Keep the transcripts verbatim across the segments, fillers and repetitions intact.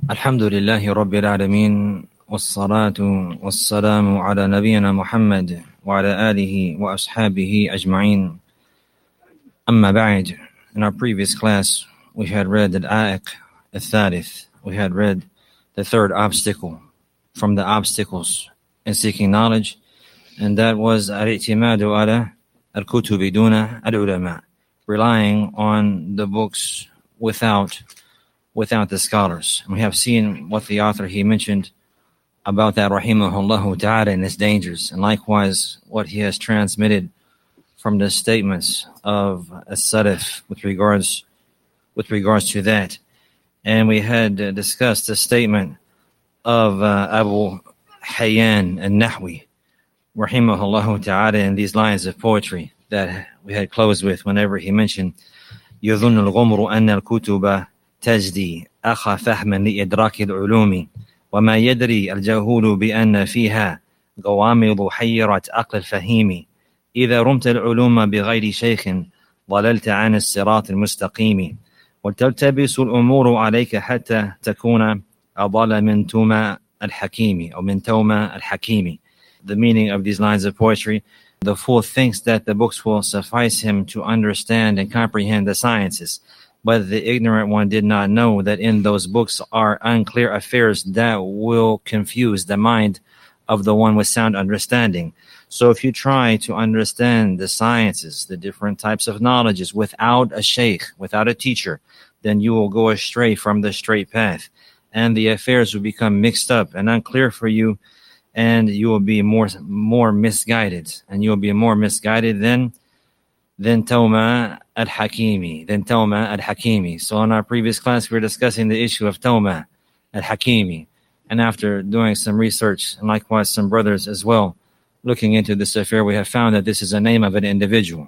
الحمد لله رب العالمين والصلاة والسلام على نبينا محمد وعلى آله وأصحابه أجمعين. أما بعد. In our previous class, we had read al-A'iq al-Thalith. We had read the third obstacle from the obstacles in seeking knowledge, and that was al-i'timadu ala al-kutubi duna al-ulama, relying on the books without without the scholars. And we have seen what the author he mentioned about that rahimahullah ta'ala and its dangers, and likewise what he has transmitted from the statements of as-salaf with regards with regards to that. And we had uh, discussed the statement of uh, Abu Hayyan al-Nahwi rahimahullah ta'ala in these lines of poetry that we had closed with whenever he mentioned يظن الغمر أن الكتب تجدي أخا فهما لإدراك العلوم وما يدري الجهول بأن فيها غوامض حيرة عقل الفهيم إذا رمت العلوم بغير شيخ ضللت عن الصراط المستقيم وتلتبس الأمور عليك حتى تكون أضل من توما الحكيم أو من توما الحكيم. The meaning of these lines of poetry: the fool thinks that the books will suffice him to understand and comprehend the sciences, but the ignorant one did not know that in those books are unclear affairs that will confuse the mind of the one with sound understanding. So if you try to understand the sciences, the different types of knowledges without a sheikh, without a teacher, then you will go astray from the straight path, and the affairs will become mixed up and unclear for you, and you will be more more misguided, and you will be more misguided than than Tawma al-Hakimi, than Tawma al-Hakimi. So in our previous class, we were discussing the issue of Tawma al-Hakimi. And after doing some research, and likewise some brothers as well, looking into this affair, we have found that this is a name of an individual.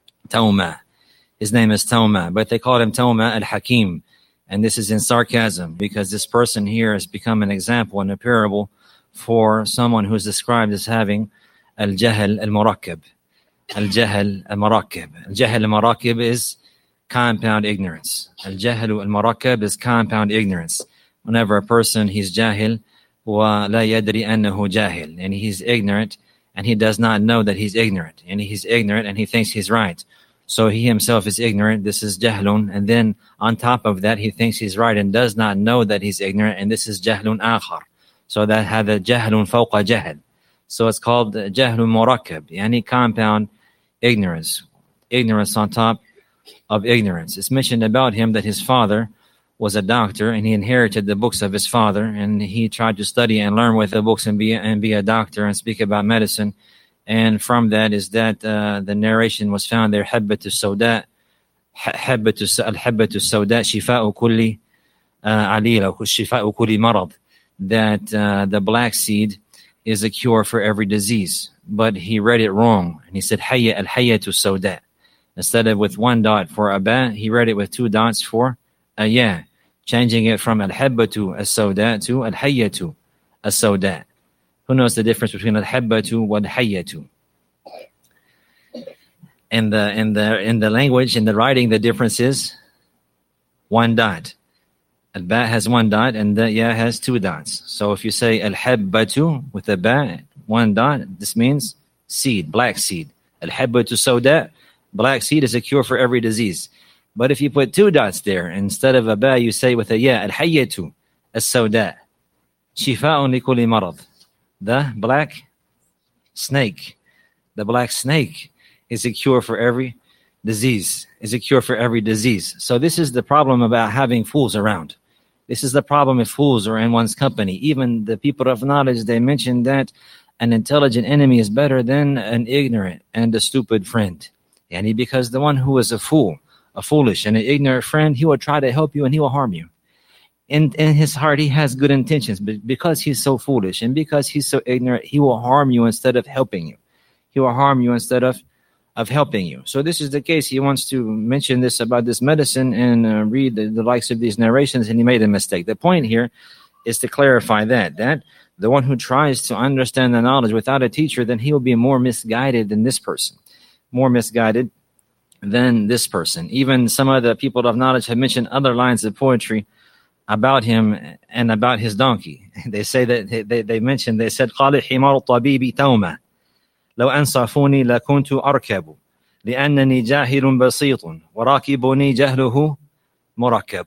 Tawma. His name is Tawma, but they called him Tawma al-Hakim. And this is in sarcasm, because this person here has become an example and a parable for someone who is described as having al-Jahl al-Murakkab. Al-Jahl al-Murakkab. Al-Jahl al-Murakkab is compound ignorance. Al-Jahl al-Murakkab is compound ignorance. Whenever a person, he's jahil, wa la yadri annahu jahil, and he's ignorant, and he does not know that he's ignorant, and he's ignorant, and he thinks he's right. So he himself is ignorant. This is jahlun, and then on top of that, he thinks he's right and does not know that he's ignorant, and this is jahlun akhar. So that had a jahlun fawqa jahl. So it's called jahlun murakkab, yani compound ignorance, ignorance on top of ignorance. It's mentioned about him that his father was a doctor, and he inherited the books of his father, and he tried to study and learn with the books and be and be a doctor and speak about medicine. And from that is that uh, the narration was found there: habbatu sawda, habbatu al-habbatu sawda shifa'u kulli alila, shifa'u kulli marad. That uh, the black seed is a cure for every disease. But he read it wrong, and he said hayya al-hayyatu sawda. Instead of with one dot for a ba, he read it with two dots for a ya, changing it from al-habbatu as-sawda to al-hayyatu as-sawda. Who knows the difference between al-habbatu and al-hayyatu? In the in the in the language, in the writing, the difference is one dot. Al-ba has one dot, and the ya has two dots. So if you say al-habbatu with the ba, one dot, this means seed, black seed. Al-habbatu sawda, black seed is a cure for every disease. But if you put two dots there, instead of a ba, you say with a ya, al-hayyatu as-sawda, shifa'un li kulli marad. The black snake. The black snake is a cure for every disease. Is a cure for every disease. So this is the problem about having fools around. This is the problem if fools are in one's company. Even the people of knowledge, they mention that an intelligent enemy is better than an ignorant and a stupid friend. Yani because the one who is a fool, a foolish and an ignorant friend, he will try to help you and he will harm you. In, in his heart, he has good intentions, but because he's so foolish and because he's so ignorant, he will harm you instead of helping you. He will harm you instead of, of helping you. So this is the case. He wants to mention this about this medicine and uh, read the, the likes of these narrations, and he made a mistake. The point here is to clarify that, that the one who tries to understand the knowledge without a teacher, then he will be more misguided than this person, more misguided than this person. Even some of the people of knowledge have mentioned other lines of poetry about him and about his donkey. They say that they, they, they mentioned, they said, قال حمار الطبيب تومة لو أنصفوني لكنت أركب لأنني جاهل بسيط وراكبني جهله مركب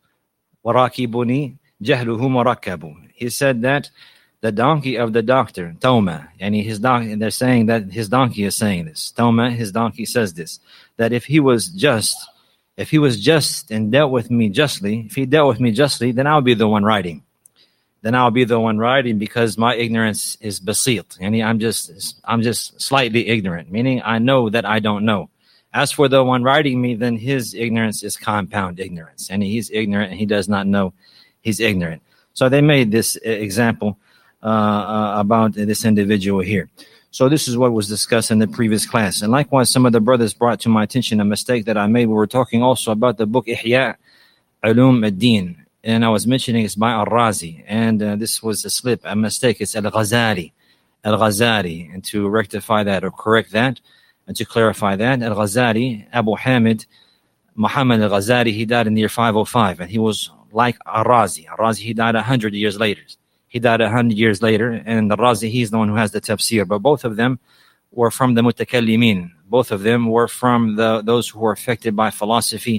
وراكبني جهله مركب. He said that the donkey of the doctor, Toma, and his donkey, they're saying that his donkey is saying this. Toma, his donkey says this, that if he was just, if he was just and dealt with me justly, if he dealt with me justly, then I'll be the one riding. Then I'll be the one riding because my ignorance is basit. And I'm just, I'm just slightly ignorant, meaning I know that I don't know. As for the one riding me, then his ignorance is compound ignorance, and he's ignorant and he does not know he's ignorant. So they made this example uh, uh, about this individual here. So this is what was discussed in the previous class. And likewise, some of the brothers brought to my attention a mistake that I made. We were talking also about the book Ihya Ulum ad-Din. And I was mentioning it's by Al-Razi. And uh, this was a slip, a mistake. It's Al-Ghazali. Al-Ghazali. And to rectify that or correct that and to clarify that, Al-Ghazali, Abu Hamid, Muhammad Al-Ghazali, he died in the year five oh five. And he was like Al-Razi. Al-Razi, he died one hundred years later. He died one hundred years later. And Al-Razi, he's the one who has the tafsir. But both of them were from the Mutakallimin. Both of them were from the those who were affected by philosophy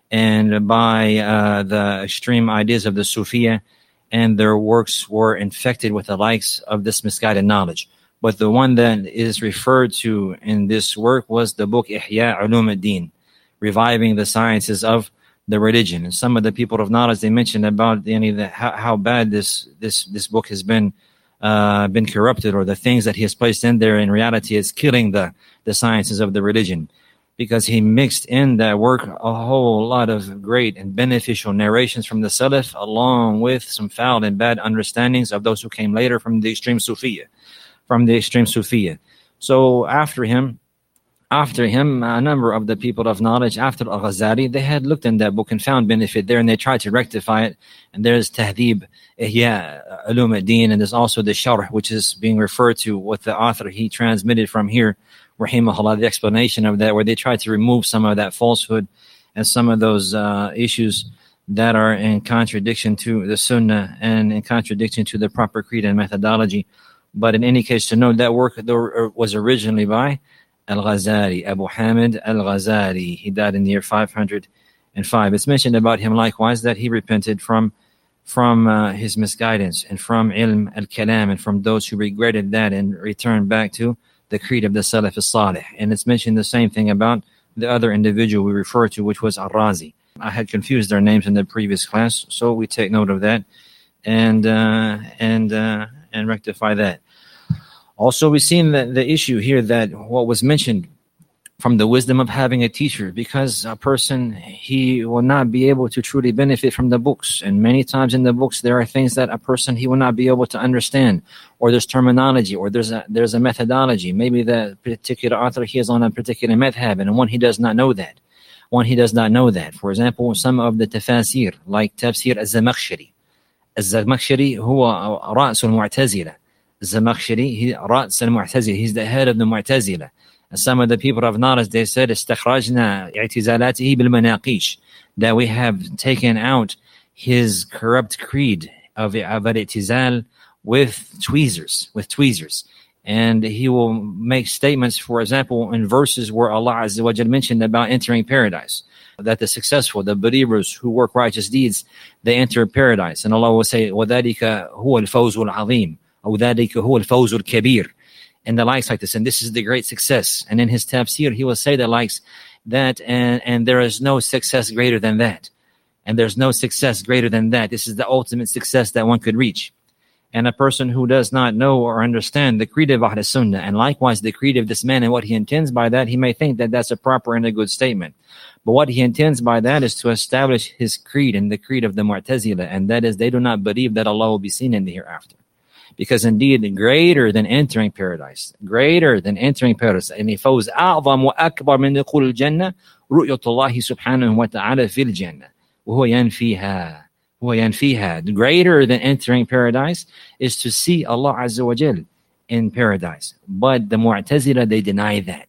and by uh, the extreme ideas of the Sufiya, and their works were infected with the likes of this misguided knowledge. But the one that is referred to in this work was the book Ihya Ulum ad-Din, reviving the sciences of the religion. And some of the people of knowledge, they mentioned about you know, the, how, how bad this this this book has been uh, been corrupted, or the things that he has placed in there in reality is killing the the sciences of the religion. Because he mixed in that work a whole lot of great and beneficial narrations from the Salaf, along with some foul and bad understandings of those who came later from the extreme Sufiya, from the extreme Sufiya. So after him, after him, a number of the people of knowledge after Al-Ghazali, they had looked in that book and found benefit there, and they tried to rectify it. And there's Tahdib Ihya Ulum ad-Din, and there's also the Sharh, which is being referred to what the author he transmitted from here, rahimahullah, the explanation of that, where they try to remove some of that falsehood and some of those uh, issues that are in contradiction to the Sunnah and in contradiction to the proper creed and methodology. But in any case, to know that work was originally by Al-Ghazali, Abu Hamid Al-Ghazali. He died in the year five hundred five. It's mentioned about him likewise that he repented from from uh, his misguidance and from ilm al-kalam and from those who regretted that and returned back to the creed of the Salaf al-Salih. And it's mentioned the same thing about the other individual we refer to, which was Al-Razi. I had confused their names in the previous class, so we take note of that and uh, and uh, and rectify that. Also, we've seen the, the issue here that what was mentioned from the wisdom of having a teacher, because a person, he will not be able to truly benefit from the books. And many times in the books, there are things that a person, he will not be able to understand, or there's terminology, or there's a, there's a methodology. Maybe the particular author, he is on a particular madhab, and one, he does not know that. One, he does not know that. For example, some of the tafasir, like Tafsir al-Zamakhshari. Al-Zamakhshari, huwa ra's al-Mu'tazila. Zamakhshari, he ra's al-Mu'tazila. He's the head of the Mu'tazila. And some of the people of knowledge, they said, استخرجنا اعتزالاته بالمناقيش, that we have taken out his corrupt creed of al-i'tizal with tweezers, with tweezers. And he will make statements, for example, in verses where Allah Azza wa Jal mentioned about entering paradise, that the successful, the believers who work righteous deeds, they enter paradise. And Allah will say, وَذَلِكَ هُوَ الْفَوْزُ الْعَظِيمُ أو ذَلِكَ هُوَ الْفَوْزُ الْكَبِيرُ, and the likes like this, and this is the great success. And in his tafsir, he will say the likes that, and, and there is no success greater than that. And there's no success greater than that. This is the ultimate success that one could reach. And a person who does not know or understand the creed of Ahl Sunnah, and likewise the creed of this man and what he intends by that, he may think that that's a proper and a good statement. But what he intends by that is to establish his creed and the creed of the Mu'tazila, and that is they do not believe that Allah will be seen in the hereafter. Because indeed, greater than entering paradise, greater than entering paradise, and فوز أعظم وأكبر من دخول الجنة رؤية الله سبحانه وتعالى في الجنة وهو ينفيها وهو ينفيها. Greater than entering paradise is to see Allah Azza wa Jal in paradise. But the Mu'tazila, they deny that.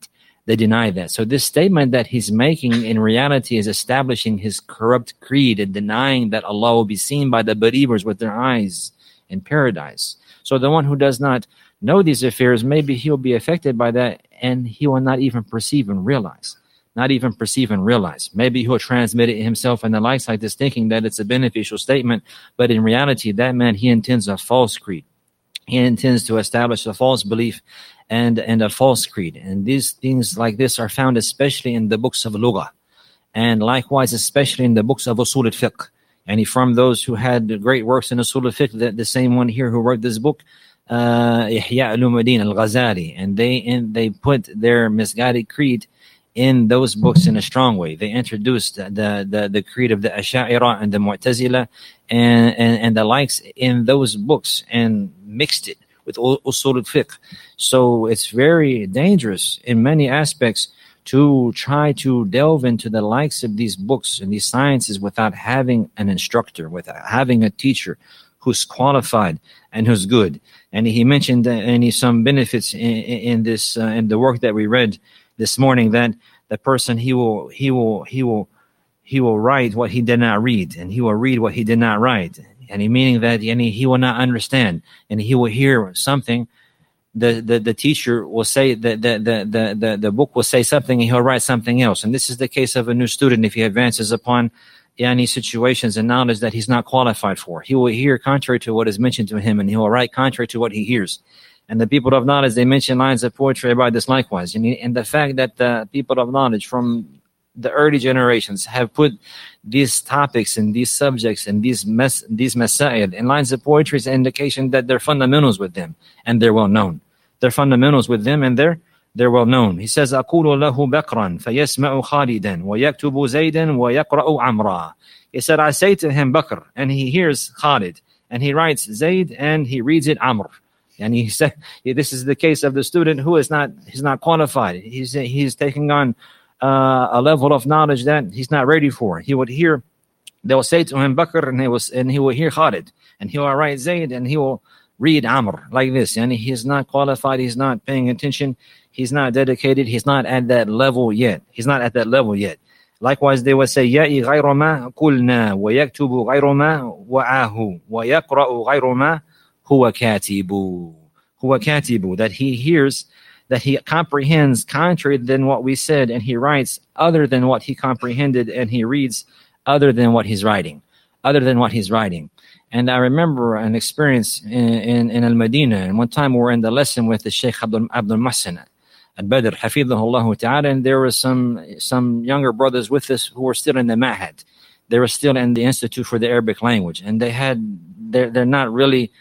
they deny that. So this statement that he's making in reality is establishing his corrupt creed and denying that Allah will be seen by the believers with their eyes in paradise. So the one who does not know these affairs, maybe he'll be affected by that and he will not even perceive and realize. Not even perceive and realize. Maybe he'll transmit it himself and the likes like this, thinking that it's a beneficial statement, but in reality, that man, he intends a false creed. He intends to establish a false belief and, and a false creed. And these things like this are found especially in the books of Lughah, and likewise especially in the books of Usul al-Fiqh. And from those who had great works in Usul al-Fiqh, the, the same one here who wrote this book, uh, Ihya Ulumuddin al-Ghazali, and they in, they put their misguided creed in those books in a strong way. They introduced the the, the creed of the Asha'ira and the Mu'tazila and, and, and the likes in those books and mixed it with Usul al-Fiqh. So it's very dangerous in many aspects to try to delve into the likes of these books and these sciences without having an instructor, without having a teacher who's qualified and who's good. And he mentioned uh, any some benefits in, in this uh, in the work that we read this morning, that the person he will he will he will he will write what he did not read, and he will read what he did not write, and he meaning that and he, he will not understand, and he will hear something. The, the the teacher will say that the, the the the the book will say something, and he'll write something else. And this is the case of a new student if he advances upon any situations and knowledge that he's not qualified for. He will hear contrary to what is mentioned to him, and he will write contrary to what he hears. And the people of knowledge, they mention lines of poetry about this likewise. And, and the fact that the people of knowledge from the early generations have put these topics and these subjects and these mes- these masail in lines of poetry is an indication that they're fundamentals with them and they're well known. They're fundamentals with them and they're they're well known. He says, أقول له بكرا فيسمع خالدا ويكتب زيدا ويقرأ عمرا. He said, I say to him Bakr, and he hears Khalid, and he writes Zayd, and he reads it Amr. And he said, this is the case of the student who is not, he's not qualified. He's, he's taking on uh, a level of knowledge that he's not ready for. He would hear, they'll say to him Bakr, and he will, and he will hear Khalid, and he will write Zayd, and he will read Amr like this. And he's not qualified. He's not paying attention. He's not dedicated. He's not at that level yet. He's not at that level yet. Likewise, they would say, يَأِي غَيْرَ مَا قُلْنَا وَيَكْتُبُ غَيْرَ مَا وَعَاهُ وَيَقْرَأُ غَيْرَ مَا هُوَ كَاتِبُ. هُوَ كَاتِبُ. That he hears, that he comprehends contrary than what we said, and he writes other than what he comprehended, and he reads other than what he's writing. Other than what he's writing. And I remember an experience in, in, in Al-Madinah, and one time we were in the lesson with the Sheikh Abdul, Abdul Muhsin Al-Badr, Hafidhahullah Ta'ala, and there were some some younger brothers with us who were still in the Ma'had. They were still in the Institute for the Arabic Language, and they had, they're, they're not really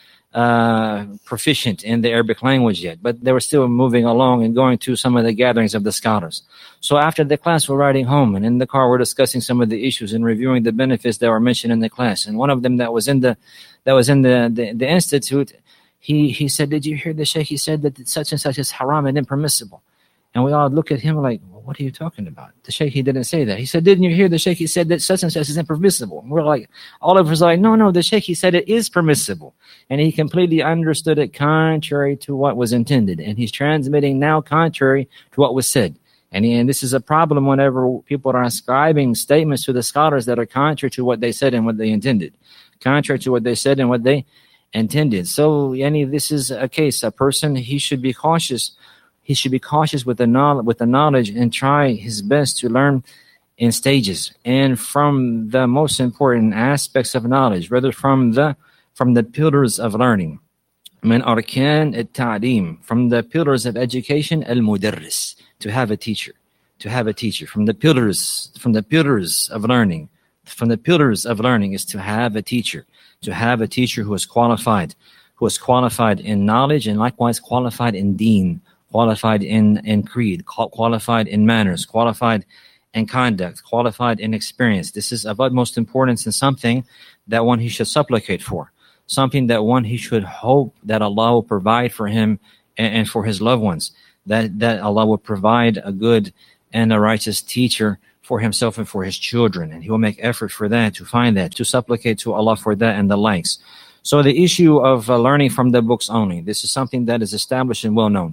uh, proficient in the Arabic language yet, but they were still moving along and going to some of the gatherings of the scholars. So after the class, we're riding home, and in the car, we're discussing some of the issues and reviewing the benefits that were mentioned in the class. And one of them that was in the, that was in the, the, the Institute, he, he said, did you hear the Sheikh? He said that such and such is haram and impermissible. And we all look at him like, well, what are you talking about? The Sheikh, he didn't say that. He said, didn't you hear the Sheikh? He said that such and such is impermissible. And we're like, all of us are like, no, no, the Sheikh, he said it is permissible. And he completely understood it contrary to what was intended. And he's transmitting now contrary to what was said. And, he, and this is a problem whenever people are ascribing statements to the scholars that are contrary to what they said and what they intended. Contrary to what they said and what they intended. So, yani, this is a case. A person, he should be cautious. He should be cautious with the knowledge, with the knowledge, and try his best to learn in stages and from the most important aspects of knowledge, rather from the from the pillars of learning. من أركان التعليم, from the pillars of education, المدرس, to have a teacher, to have a teacher. From the pillars, from the pillars of learning, from the pillars of learning is to have a teacher, to have a teacher who is qualified, who is qualified in knowledge and likewise qualified in deen. Qualified in, in creed, qualified in manners, qualified in conduct, qualified in experience. This is of utmost importance and something that one he should supplicate for, something that one he should hope that Allah will provide for him and, and for his loved ones, that, that Allah will provide a good and a righteous teacher for himself and for his children. And he will make effort for that, to find that, to supplicate to Allah for that and the likes. So the issue of uh, learning from the books only, this is something that is established and well known.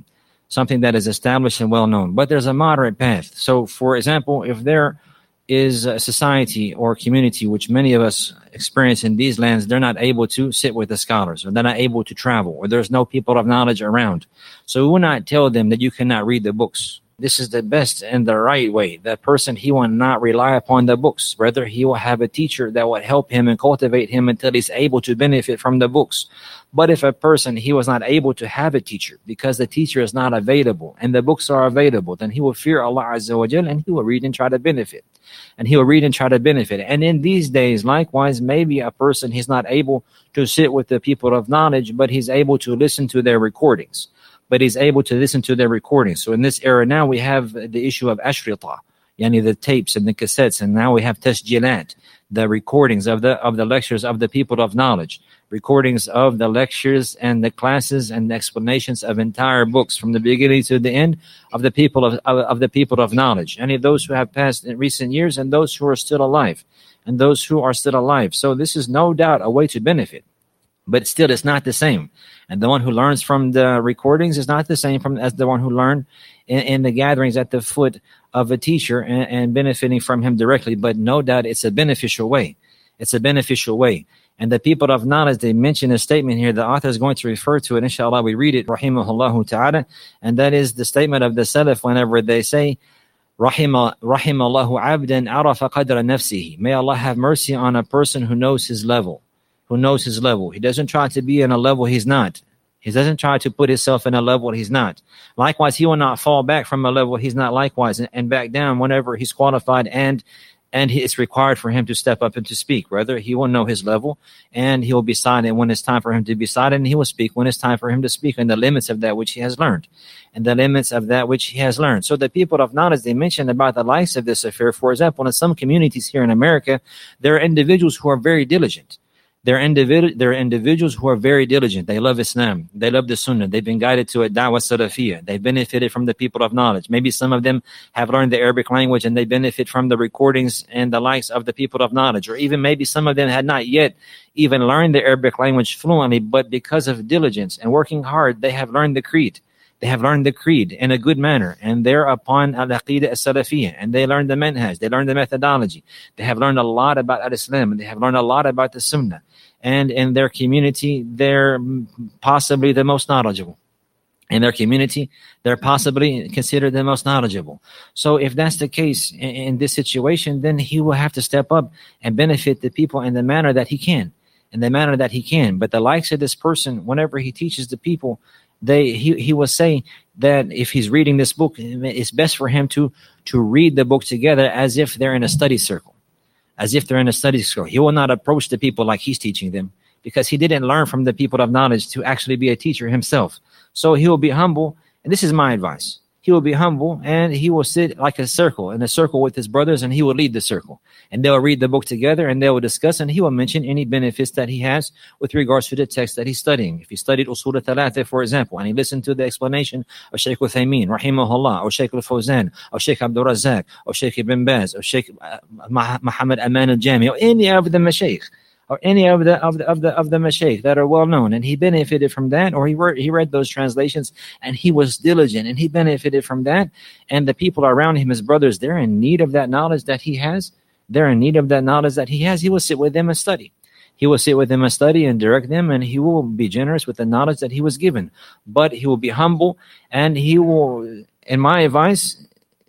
something that is established and well known. But there's a moderate path. So, for example, if there is a society or community which many of us experience in these lands, they're not able to sit with the scholars, or they're not able to travel, or there's no people of knowledge around. So we will not tell them that you cannot read the books. This is the best and the right way. That person, he will not rely upon the books. Rather, he will have a teacher that will help him and cultivate him until he's able to benefit from the books. But if a person, he was not able to have a teacher because the teacher is not available and the books are available, then he will fear Allah Azza wa Jal and he will read and try to benefit. And he will read and try to benefit. And in these days, likewise, maybe a person, he's not able to sit with the people of knowledge, but he's able to listen to their recordings. But he's able to listen to their recordings. So in this era now, we have the issue of ashrita, yani the tapes and the cassettes, and now we have tasjilat, the recordings of the of the lectures of the people of knowledge, recordings of the lectures and the classes and the explanations of entire books from the beginning to the end of the people of of, of the people of knowledge, any of those who have passed in recent years and those who are still alive, and those who are still alive. So this is no doubt a way to benefit. But still, it's not the same. And the one who learns from the recordings is not the same from as the one who learned in, in the gatherings at the foot of a teacher and, and benefiting from him directly. But no doubt it's a beneficial way. It's a beneficial way. And the people of knowledge, they mention a statement here. The author is going to refer to it. Inshallah, we read it, rahimahullah ta'ala. And that is the statement of the Salaf whenever they say, Rahima, rahimallahu abdan arafa qadra nafsihi. May Allah have mercy on a person who knows his level. Who knows his level. He doesn't try to be in a level he's not. He doesn't try to put himself in a level he's not. Likewise, he will not fall back from a level he's not likewise and, and back down whenever he's qualified and and it's required for him to step up and to speak. Rather, he will know his level and he will be silent when it's time for him to be silent, and he will speak when it's time for him to speak in the limits of that which he has learned. And the limits of that which he has learned. So the people of knowledge, they mentioned about the likes of this affair. For example, in some communities here in America, there are individuals who are very diligent. They're, individ- they're individuals who are very diligent. They love Islam. They love the Sunnah. They've been guided to a da'wah salafiyah. They benefited from the people of knowledge. Maybe some of them have learned the Arabic language and they benefit from the recordings and the likes of the people of knowledge. Or even maybe some of them had not yet even learned the Arabic language fluently, but because of diligence and working hard, they have learned the creed. They have learned the creed in a good manner, and they're upon al-aqidah as-salafiyah, and they learn the manhaj, they learn the methodology. They have learned a lot about al-Islam, and they have learned a lot about the Sunnah. And in their community, they're possibly the most knowledgeable. In their community, they're possibly considered the most knowledgeable. So if that's the case in, in this situation, then he will have to step up and benefit the people in the manner that he can, in the manner that he can. But the likes of this person, whenever he teaches the people, They he, he will say that if he's reading this book, it's best for him to to read the book together as if they're in a study circle, as if they're in a study circle. He will not approach the people like he's teaching them because he didn't learn from the people of knowledge to actually be a teacher himself. So he will be humble, and this is my advice. He will be humble, and he will sit like a circle, in a circle with his brothers, and he will lead the circle. And they'll read the book together, and they will discuss, and he will mention any benefits that he has with regards to the text that he's studying. If he studied Usul al-Thalatha, for example, and he listened to the explanation of Shaykh Uthaymeen, rahimahullah, or Shaykh al-Fawzan, or Shaykh Abdul Razak, or Shaykh Ibn Baz, or Shaykh uh, Muhammad Aman al-Jami, or any of the mashaykh, or any of the of the of the of the mashaykh that are well known, and he benefited from that, or he read he read those translations and he was diligent and he benefited from that, and the people around him, his brothers, they're in need of that knowledge that he has. They're in need of that knowledge that he has. He will sit with them and study. He will sit with them and study and direct them, and he will be generous with the knowledge that he was given. But he will be humble, and he will, in my advice,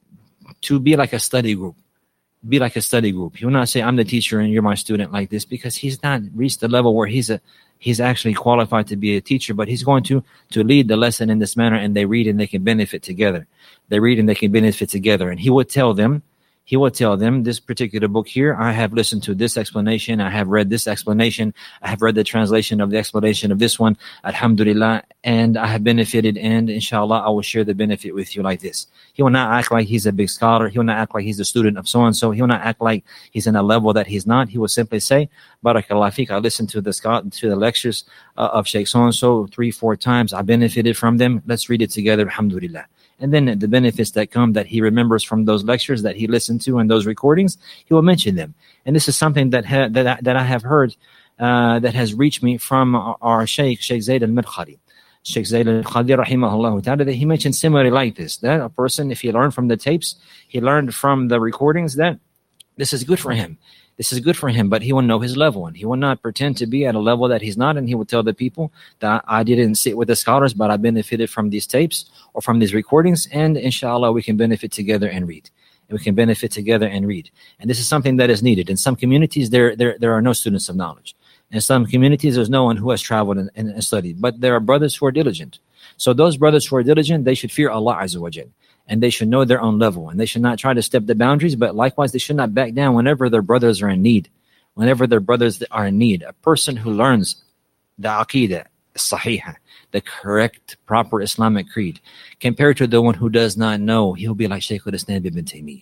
to be like a study group. Be like a study group. He will not say, I'm the teacher and you're my student like this, because he's not reached the level where he's a he's actually qualified to be a teacher, but he's going to to lead the lesson in this manner, and they read and they can benefit together. They read and they can benefit together. And he will tell them, he will tell them, this particular book here, I have listened to this explanation, I have read this explanation, I have read the translation of the explanation of this one, alhamdulillah, and I have benefited, and inshallah I will share the benefit with you like this. He will not act like he's a big scholar. He will not act like he's a student of so-and-so. He will not act like he's in a level that he's not. He will simply say, Barakallah fiqh, I listened to the to the lectures uh, of Sheikh so-and-so three, four times. I benefited from them. Let's read it together, alhamdulillah. And then the benefits that come that he remembers from those lectures that he listened to and those recordings, he will mention them. And this is something that ha- that, I, that I have heard uh, that has reached me from our, our Sheikh, Sheikh Zayd al-Madkhali. Sheikh Zayd al-Qadir rahimahullah ta'ala, that he mentioned similarly like this, that a person, if he learned from the tapes, he learned from the recordings, that this is good for him. This is good for him, but he will know his level, and he will not pretend to be at a level that he's not, and he will tell the people that I didn't sit with the scholars, but I benefited from these tapes or from these recordings, and inshallah we can benefit together and read. And we can benefit together and read. And this is something that is needed. In some communities, there, there, there are no students of knowledge. In some communities, there's no one who has traveled and, and studied, but there are brothers who are diligent. So those brothers who are diligent, they should fear Allah Azza wa Jal, and they should know their own level, and they should not try to step the boundaries, but likewise, they should not back down whenever their brothers are in need. Whenever their brothers are in need, a person who learns the Aqidah, Sahihah, the correct, proper Islamic creed, compared to the one who does not know, he'll be like Shaykh al-Islam ibn Taymiyyah.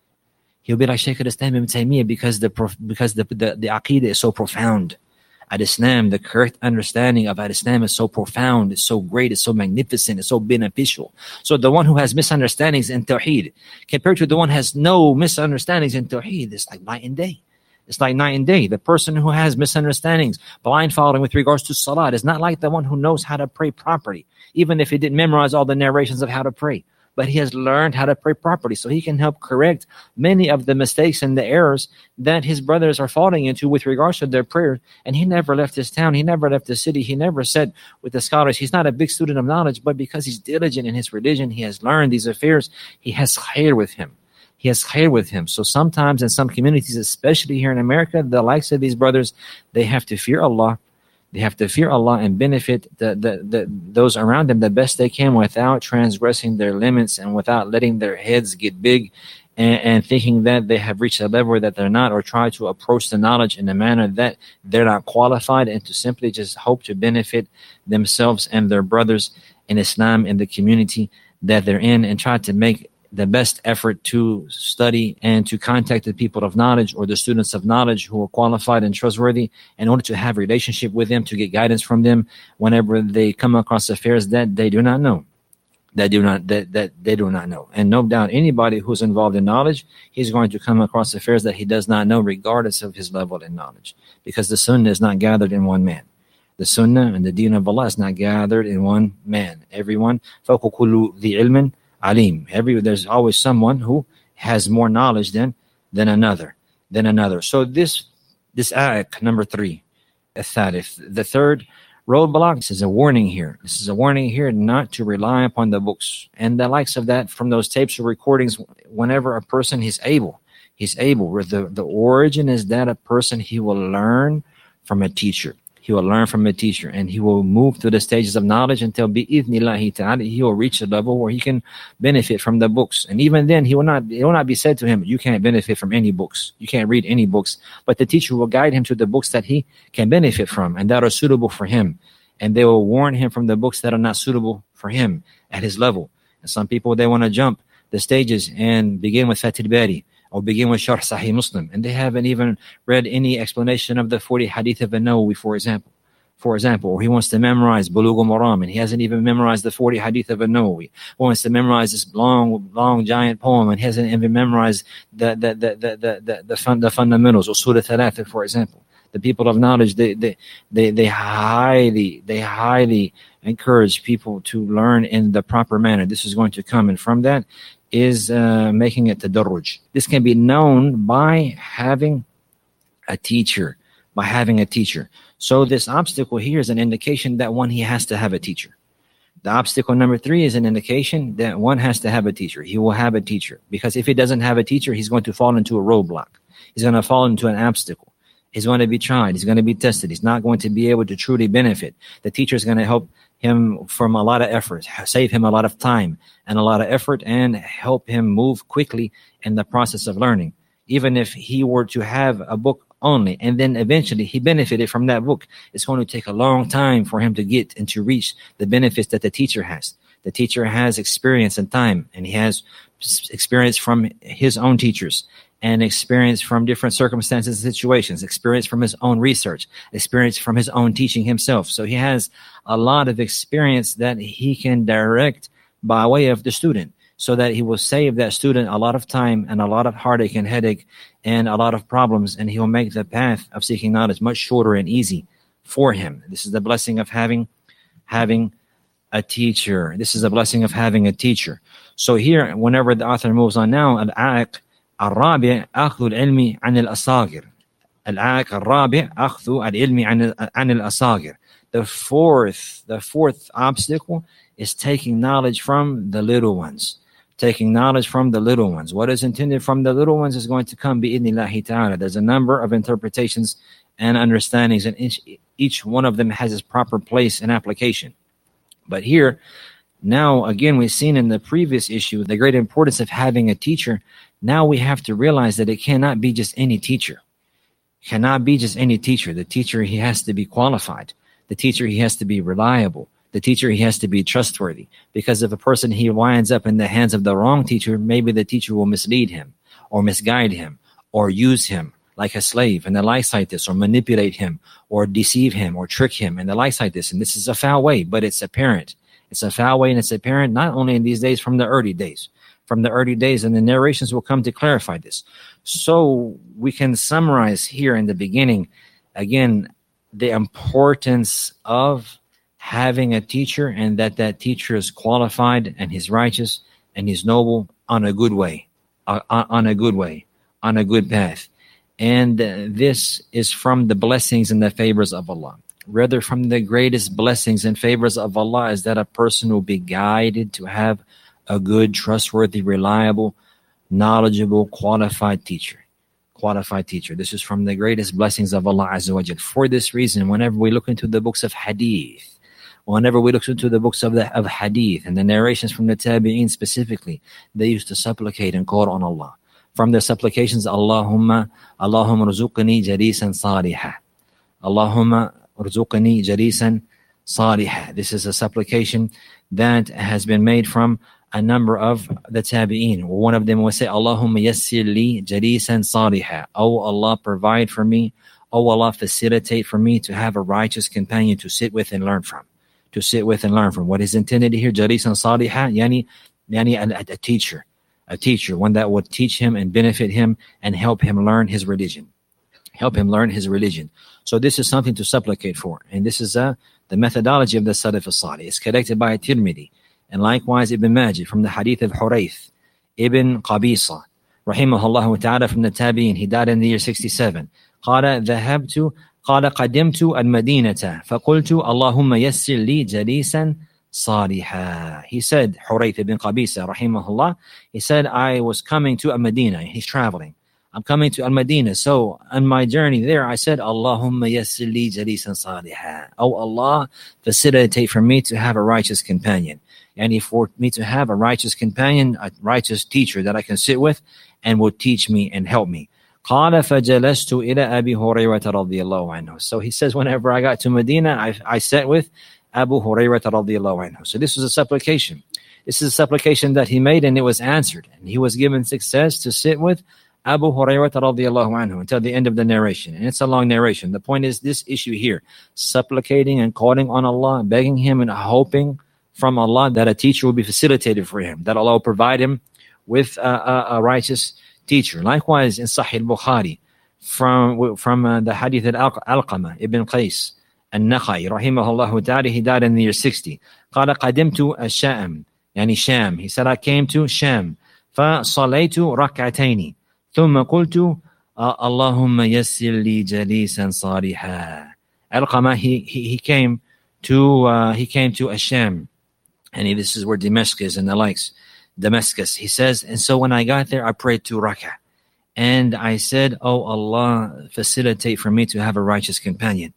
He'll be like Shaykh al-Islam ibn Taymiyyah because the because the, the, the Aqidah is so profound. Al-Islam, the correct understanding of Al-Islam is so profound, it's so great, it's so magnificent, it's so beneficial. So the one who has misunderstandings in Tawheed, compared to the one who has no misunderstandings in Tawheed, it's like night and day. It's like night and day. The person who has misunderstandings, blind following with regards to Salat, is not like the one who knows how to pray properly, even if he didn't memorize all the narrations of how to pray. But he has learned how to pray properly, so he can help correct many of the mistakes and the errors that his brothers are falling into with regards to their prayer. And he never left his town, he never left the city, he never sat with the scholars. He's not a big student of knowledge, but because he's diligent in his religion, he has learned these affairs, he has khair with him. He has khair with him. So sometimes in some communities, especially here in America, the likes of these brothers, they have to fear Allah. They have to fear Allah and benefit the, the, the, those around them the best they can without transgressing their limits and without letting their heads get big and, and thinking that they have reached a level that they're not, or try to approach the knowledge in a manner that they're not qualified, and to simply just hope to benefit themselves and their brothers in Islam in the community that they're in, and try to make the best effort to study and to contact the people of knowledge or the students of knowledge who are qualified and trustworthy in order to have a relationship with them, to get guidance from them whenever they come across affairs that they do not know, that do not that, that they do not know. And no doubt anybody who's involved in knowledge, he's going to come across affairs that he does not know, regardless of his level in knowledge, because the Sunnah is not gathered in one man. The Sunnah and the Deen of Allah is not gathered in one man. Everyone, فَوْقُ كُلُّ ذِي عِلْمٍ alim. Every there's always someone who has more knowledge than than another than another. So this this ayat number three, الثالث, the third roadblock. This is a warning here. This is a warning here not to rely upon the books and the likes of that from those tapes or recordings. Whenever a person is able, he's able. The the origin is that a person, he will learn from a teacher. He will learn from a teacher, and he will move through the stages of knowledge until bi'idhnillahi ta'ala, he will reach a level where he can benefit from the books. And even then, he will not, it will not be said to him, you can't benefit from any books. You can't read any books. But the teacher will guide him to the books that he can benefit from and that are suitable for him. And they will warn him from the books that are not suitable for him at his level. And some people, they want to jump the stages and begin with Fath al-Bari, or begin with Sharh Sahih Muslim, and they haven't even read any explanation of the forty Hadith of an-Nawawi, for example. For example, or he wants to memorize Bulugh al-Maram, and he hasn't even memorized the forty Hadith of an-Nawawi. Or wants to memorize this long, long, giant poem, and hasn't even memorized the the the the the the, the, fun, the fundamentals, or Surah Thalatha, for example. The people of knowledge, they they they they highly they highly encourage people to learn in the proper manner. This is going to come, and from that is uh, making it tadarruj. This can be known by having a teacher, by having a teacher. So this obstacle here is an indication that one, he has to have a teacher. The obstacle number three is an indication that one has to have a teacher. He will have a teacher, because if he doesn't have a teacher, he's going to fall into a roadblock. He's going to fall into an obstacle. He's going to be tried. He's going to be tested. He's not going to be able to truly benefit. The teacher is going to help him from a lot of effort, save him a lot of time and a lot of effort, and help him move quickly in the process of learning. Even if he were to have a book only, and then eventually he benefited from that book, it's going to take a long time for him to get and to reach the benefits that the teacher has. The teacher has experience and time, and he has experience from his own teachers, and experience from different circumstances and situations, experience from his own research, experience from his own teaching himself. So he has a lot of experience that he can direct by way of the student, so that he will save that student a lot of time and a lot of heartache and headache and a lot of problems, and he will make the path of seeking knowledge much shorter and easy for him. This is the blessing of having having a teacher. This is a blessing of having a teacher. So here, whenever the author moves on now, al-a'iq الرابع أخذ العلم عن الأصاغر. العائق الرابع أخذ العلم عن عن الأصاغر. The fourth, the fourth obstacle is taking knowledge from the little ones. Taking knowledge from the little ones. What is intended from the little ones is going to come bi'idhnillahi ta'ala. There's a number of interpretations and understandings, and each, each one of them has its proper place and application. But here, now, again, we've seen in the previous issue the great importance of having a teacher. Now we have to realize that it cannot be just any teacher. It cannot be just any teacher. The teacher, he has to be qualified. The teacher, he has to be reliable. The teacher, he has to be trustworthy. Because if a person, he winds up in the hands of the wrong teacher, maybe the teacher will mislead him or misguide him or use him like a slave and the likes like this, or manipulate him or deceive him or trick him and the likes like this. And this is a foul way, but it's apparent. It's a foul way, and it's apparent not only in these days, from the early days. From the early days, and the narrations will come to clarify this. So we can summarize here in the beginning, again, the importance of having a teacher, and that that teacher is qualified and he's righteous and he's noble on a good way, uh, on a good way, on a good path. And uh, this is from the blessings and the favors of Allah. Rather, from the greatest blessings and favors of Allah is that a person will be guided to have a good, trustworthy, reliable, knowledgeable, qualified teacher. Qualified teacher. This is from the greatest blessings of Allah Azza wa Jal. For this reason, whenever we look into the books of hadith, whenever we look into the books of the of hadith and the narrations from the tabi'een specifically, they used to supplicate and call on Allah. From their supplications, Allahumma, Allahumma rzuqni jalisan salihah. Allahumma rzuqni jalisan salihah. This is a supplication that has been made from a number of the tabi'een. One of them will say, Allahumma yassir li jalisan salihah. Oh Allah, provide for me. Oh Allah, facilitate for me to have a righteous companion to sit with and learn from. To sit with and learn from. What is intended here, jalisan salihah, yani, yani a, a teacher. A teacher, one that would teach him and benefit him and help him learn his religion. Help him learn his religion. So this is something to supplicate for. And this is uh, the methodology of the Salaf al-Salih. It's collected by Tirmidhi. And likewise Ibn Majid from the hadith of Hurayth Ibn Qabisa, rahimahullah ta'ala, from the Tabi'in. He died in the year sixty-seven. قال ذهبت قال قدمت المدينة فقلت اللهم يسر لي جليسا صالحا. He said, Hurayth ibn Qabisa, rahimahullah, he said, I was coming to Al-Madinah. He's traveling. I'm coming to Al-Madinah. So on my journey there, I said, Allahumma yassir li jalisan salihah. Oh Allah, facilitate for me to have a righteous companion. And for me to have a righteous companion, a righteous teacher that I can sit with and will teach me and help me. قال فجلست إلى أبي هريرة رضي الله عنه. So he says, whenever I got to Medina, I, I sat with Abu Hurairah radiallahu anhu. So this was a supplication. This is a supplication that he made, and it was answered. And he was given success to sit with Abu Hurairah radiallahu anhu until the end of the narration. And it's a long narration. The point is this issue here, supplicating and calling on Allah, begging him and hoping from Allah that a teacher will be facilitated for him, that Allah will provide him with a, a, a righteous teacher. Likewise in Sahih al-Bukhari, from, from uh, the hadith of Alqamah ibn Qais النخعي رحمه الله تعالى, he died in the year sixty. قال قدمت الشام, يعني Sham. He said, I came to Sham. فصليت ركعتين ثم قلت اللهم يسر لي جليسا صالحا. Alqamah, he, he, he came to uh, he came to Asham, and he, this is where Damascus and the likes, Damascus. He says, and so when I got there, I prayed two rak'ah, and I said, oh Allah, facilitate for me to have a righteous companion.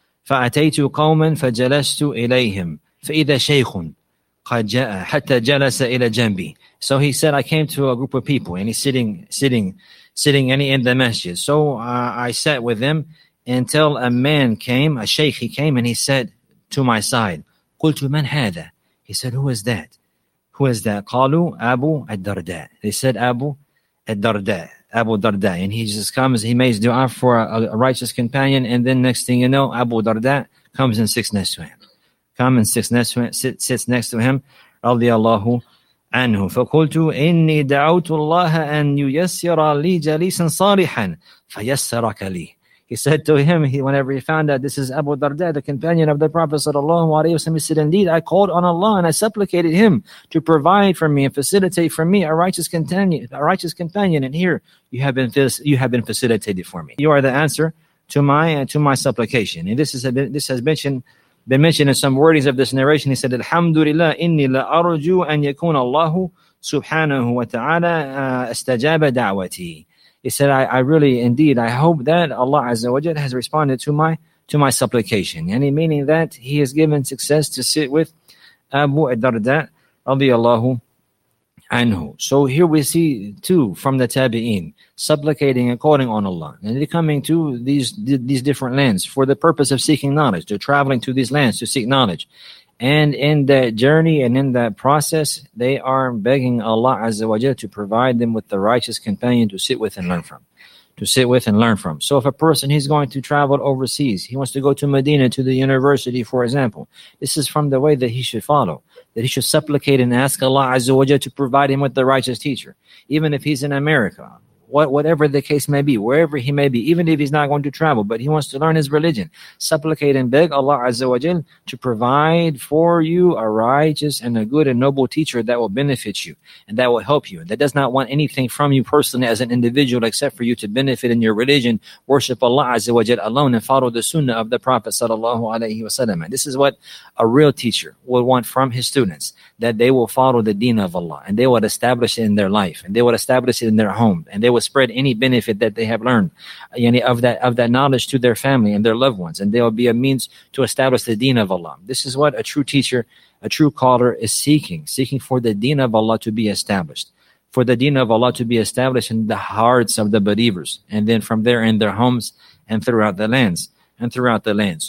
فأتيت قوما فجلست إليهم فإذا شيخ قد جاء حتى جلس إلى جنبي. So he said, I came to a group of people, and he's sitting, sitting, sitting and in the masjid. So uh, I sat with them until a man came, a sheikh, he came and he said to my side, قلت من هذا? He said, who is that? Who is that? قالوا أبو الدرداء. They said Abu الدرداء. Abu Darda, and he just comes, he makes dua for a, a righteous companion, and then next thing you know, Abu Darda comes and sits next to him. Come and sits next to him, sit, sits next to him, radiyallahu anhu. فقلت إني دعوت الله أن ييسر لي جليسا صالحا فيسرك لي. He said to him, he, whenever he found out this is Abu Darda, the companion of the Prophet sallallahu alaihi wasallam, he said, indeed, I called on Allah and I supplicated him to provide for me and facilitate for me a righteous companion, a righteous companion. And here you have been, you have been facilitated for me. You are the answer to my, uh, to my supplication. And this is, a, this has mentioned, been mentioned in some wordings of this narration. He said, Alhamdulillah, inni la arju an yakuna Allahu subhanahu wa ta'ala astajaba da'wati. He said, I, I really, indeed, I hope that Allah Azza wa Jal has responded to my to my supplication. And meaning that he has given success to sit with Abu Darda radiyallahu anhu. So here we see too from the Tabi'een supplicating and calling on Allah. And they're coming to these, these different lands for the purpose of seeking knowledge. They're traveling to these lands to seek knowledge. And in that journey and in that process, they are begging Allah Azza wa Jalla to provide them with the righteous companion to sit with and learn from. To sit with and learn from. So if a person, he's going to travel overseas, he wants to go to Medina, to the university, for example, this is from the way that he should follow. That he should supplicate and ask Allah Azza wa Jalla to provide him with the righteous teacher. Even if he's in America, what, whatever the case may be, wherever he may be, even if he's not going to travel, but he wants to learn his religion, supplicate and beg Allah Azza wa Jal to provide for you a righteous and a good and noble teacher that will benefit you and that will help you. That does not want anything from you personally as an individual except for you to benefit in your religion, worship Allah Azza wa Jal alone and follow the sunnah of the Prophet sallallahu alaihi wasallam. And this is what a real teacher will want from his students, that they will follow the deen of Allah and they will establish it in their life and they will establish it in their home and they will spread any benefit that they have learned yani, of that of that knowledge to their family and their loved ones, and they will be a means to establish the deen of Allah. This is what a true teacher, a true caller is seeking, seeking for the deen of Allah to be established, for the deen of Allah to be established in the hearts of the believers, and then from there in their homes and throughout the lands and throughout the lands.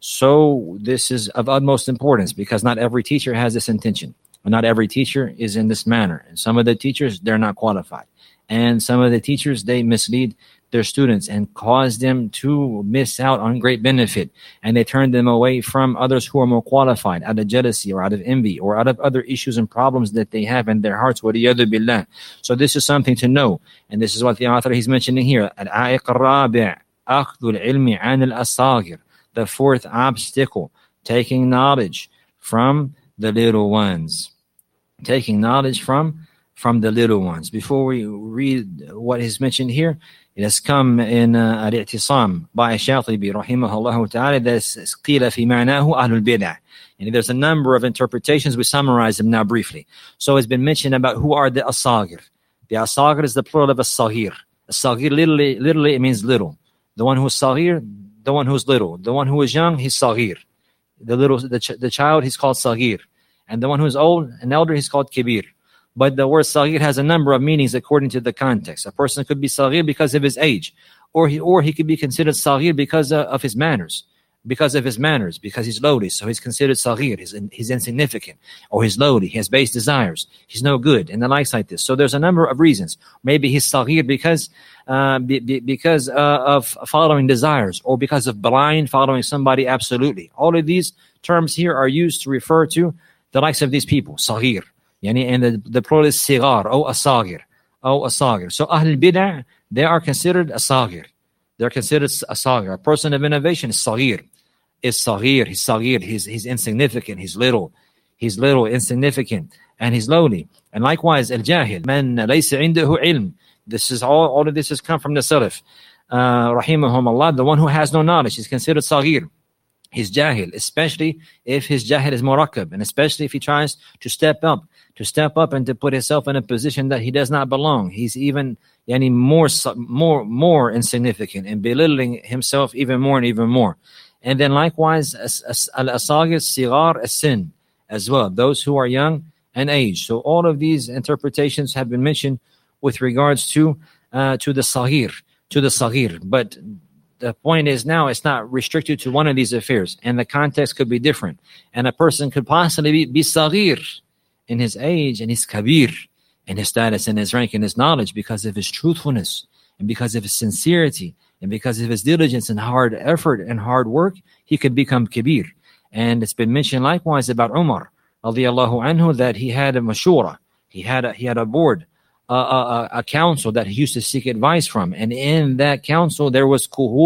So this is of utmost importance because not every teacher has this intention. Not every teacher is in this manner. And some of the teachers, they're not qualified. And some of the teachers, they mislead their students and cause them to miss out on great benefit. And they turn them away from others who are more qualified out of jealousy or out of envy or out of other issues and problems that they have in their hearts. وَلِيَذُ بِاللَّهِ. So this is something to know. And this is what the author he's mentioning here. الْعَائِقَ الرَّابِعِ أَخْذُ الْعِلْمِ عَنِ الْأَصَاغِرِ. The fourth obstacle, taking knowledge from the little ones. Taking knowledge from from the little ones. Before we read what is mentioned here, it has come in uh, Al-I'tisam by Shatibi, rahimahullah ta'ala, that's qila fi ma'nahu ahlul bid'ah. And there's a number of interpretations. We summarize them now briefly. So it's been mentioned about who are the asagir. The asagir is the plural of as-saghir. As-saghir literally, literally it means little. The one who is saghir, the one who is little. The one who is young, he's saghir. The little, the, ch- the child, he's called saghir. And the one who is old, an elder, he's called kibir. But the word saghir has a number of meanings according to the context. A person could be saghir because of his age, or he or he could be considered saghir because uh, of his manners, because of his manners, because he's lowly, so he's considered saghir. He's, he's insignificant, or he's lowly, he has base desires, he's no good, and the likes like this. So there's a number of reasons. Maybe he's saghir because uh, be, be, because uh, of following desires, or because of blind following somebody absolutely. All of these terms here are used to refer to the likes of these people, saghir. Yani, and the, the plural is sigar, or asagir, or asagir. So Ahl Bid'ah, they are considered asagir. They're considered asagir. A person of innovation is sagir. Is sagir, he's sagir, he's, he's insignificant, he's little, he's little, insignificant, and he's lowly. And likewise, al-jahil, man laysa indahu ilm. This is all, all of this has come from the Salaf. Uh, rahimahumullah, the one who has no knowledge is considered sagir. He's jahil, especially if his jahil is murakkab, and especially if he tries to step up, to step up and to put himself in a position that he does not belong. He's even yani, more, more, more insignificant and belittling himself even more and even more. And then likewise, al-asagir, sigar, as-sin as well, those who are young and aged. So all of these interpretations have been mentioned with regards to uh, to the sagir, to the sagir. But the point is now it's not restricted to one of these affairs, and the context could be different. And a person could possibly be, be sagir in his age and his kabir in his status and his rank and his knowledge because of his truthfulness and because of his sincerity and because of his diligence and hard effort and hard work, he could become kabir. And it's been mentioned likewise about Umar radiyallahu anhu that he had a mashura, he had a, he had a board, a, a, a council that he used to seek advice from. And in that council, there was kuhul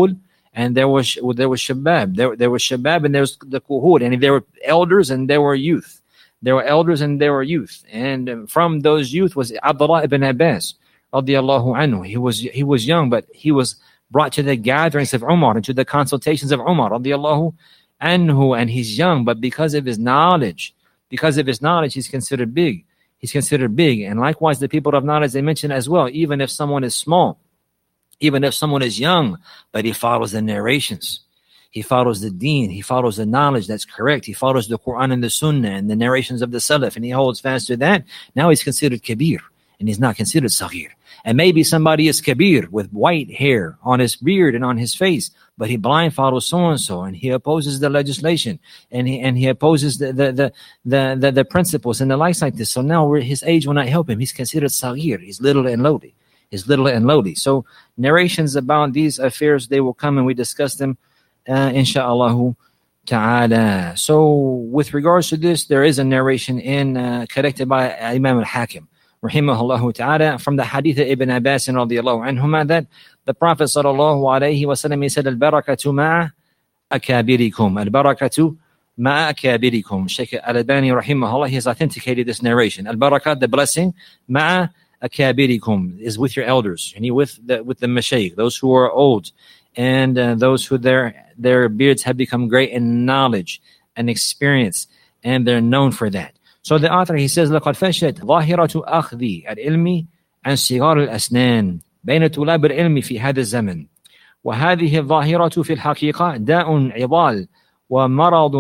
and there was there was shabab, there there was shabab, and there was the kuhud, and there were elders and there were youth. There were elders and there were youth, and from those youth was Abdullah ibn Abbas, radiyallahu anhu. He was he was young, but he was brought to the gatherings of Umar and to the consultations of Umar, radiyallahu anhu, and he's young, but because of his knowledge, because of his knowledge, he's considered big. He's considered big, and likewise, the people of knowledge, they mention as well, even if someone is small, even if someone is young, but he follows the narrations. He follows the deen. He follows the knowledge that's correct. He follows the Quran and the Sunnah and the narrations of the Salaf, and he holds fast to that. Now he's considered kabir, and he's not considered saghir. And maybe somebody is kabir with white hair on his beard and on his face, but he blind follows so-and-so, and he opposes the legislation, and he and he opposes the the the the, the, the principles and the likes like this. So now we're, his age will not help him. He's considered saghir. He's little and lowly. He's little and lowly. So narrations about these affairs, they will come, and we discuss them Uh, insha'Allah ta'ala. So with regards to this, there is a narration in uh, collected by Imam al-Hakim, rahimahullah ta'ala, from the hadith of Ibn Abbas radiyallahu anhuma, that the Prophet sallallahu alayhi wa sallam, he said, al-barakatu ma'a akabirikum, al-barakatu ma'a akabirikum. Shaykh al-Albani rahimahullah, he has authenticated this narration. Al-barakat, the blessing, ma'a akabirikum, is with your elders, and he with the with the mashayikh, those who are old, and uh, those who their their beards have become great in knowledge and experience, and they're known for that. So the author, he says, لَقَدْ فَشَتْ ظَاهِرَةُ أَخْذِ الْعِلْمِ عَنْ صِغَارِ الْأَسْنَانِ بين طلاب العلم في هذا الزمن وهذه الظاهرة في الحقيقة داء عضال ومرض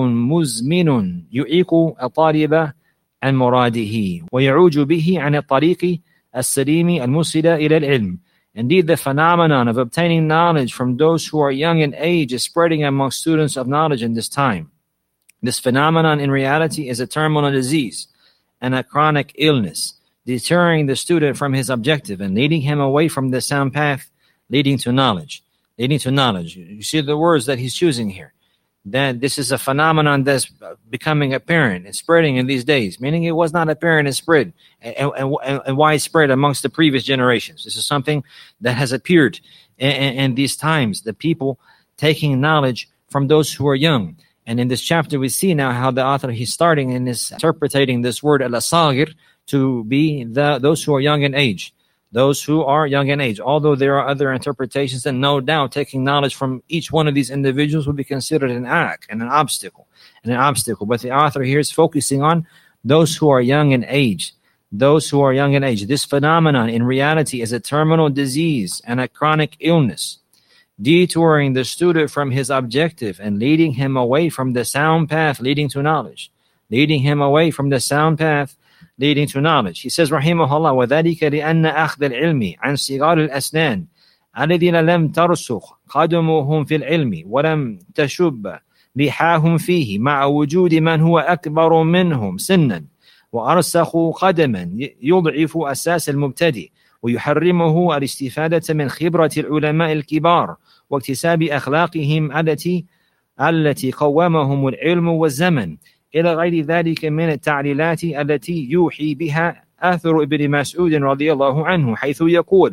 مزمن يعيق الطالب عن مراده ويعوج به عن الطريق السليم الموصل إلى العلم. Indeed, the phenomenon of obtaining knowledge from those who are young in age is spreading among students of knowledge in this time. This phenomenon in reality is a terminal disease and a chronic illness, deterring the student from his objective and leading him away from the sound path leading to knowledge. Leading to knowledge. You see the words that he's choosing here. That this is a phenomenon that's becoming apparent and spreading in these days, meaning it was not apparent and spread and, and, and widespread amongst the previous generations. This is something that has appeared in, in, in these times, the people taking knowledge from those who are young. And in this chapter, we see now how the author, he's starting and is interpreting this word al-asagir to be the, those who are young in age. Those who are young in age, although there are other interpretations, and no doubt taking knowledge from each one of these individuals would be considered an act and an obstacle, and an obstacle. But the author here is focusing on those who are young in age, those who are young in age. This phenomenon in reality is a terminal disease and a chronic illness, detouring the student from his objective and leading him away from the sound path leading to knowledge, leading him away from the sound path leading to knowledge. He says, rahimahullah, وَذَلِكَ لِأَنَّ أَخْذَ الْعِلْمِ عَنْ صِغَارِ الْأَسْنَانِ الَّذِينَ لَمْ تَرْسُخْ قَدَمُهُمْ فِي الْعِلْمِ وَلَمْ تَشُبَّ لِحَاهُمْ فِيهِ مَعَ وُجُودِ مَنْ هُوَ أَكْبَرُ مِنْهُمْ سِنًّا وَأَرْسَخُ قَدَمًا يُضْعِفُ أساس المبتدئ ويحرمه الاستفادة من خبرة العلماء الكبار واكتساب أخلاقهم التي التي قومهم العلم والزمن إلى غير ذلك من التعليلات التي يوحي بها آثر ابن مسعود رضي الله عنه، حيث يقول: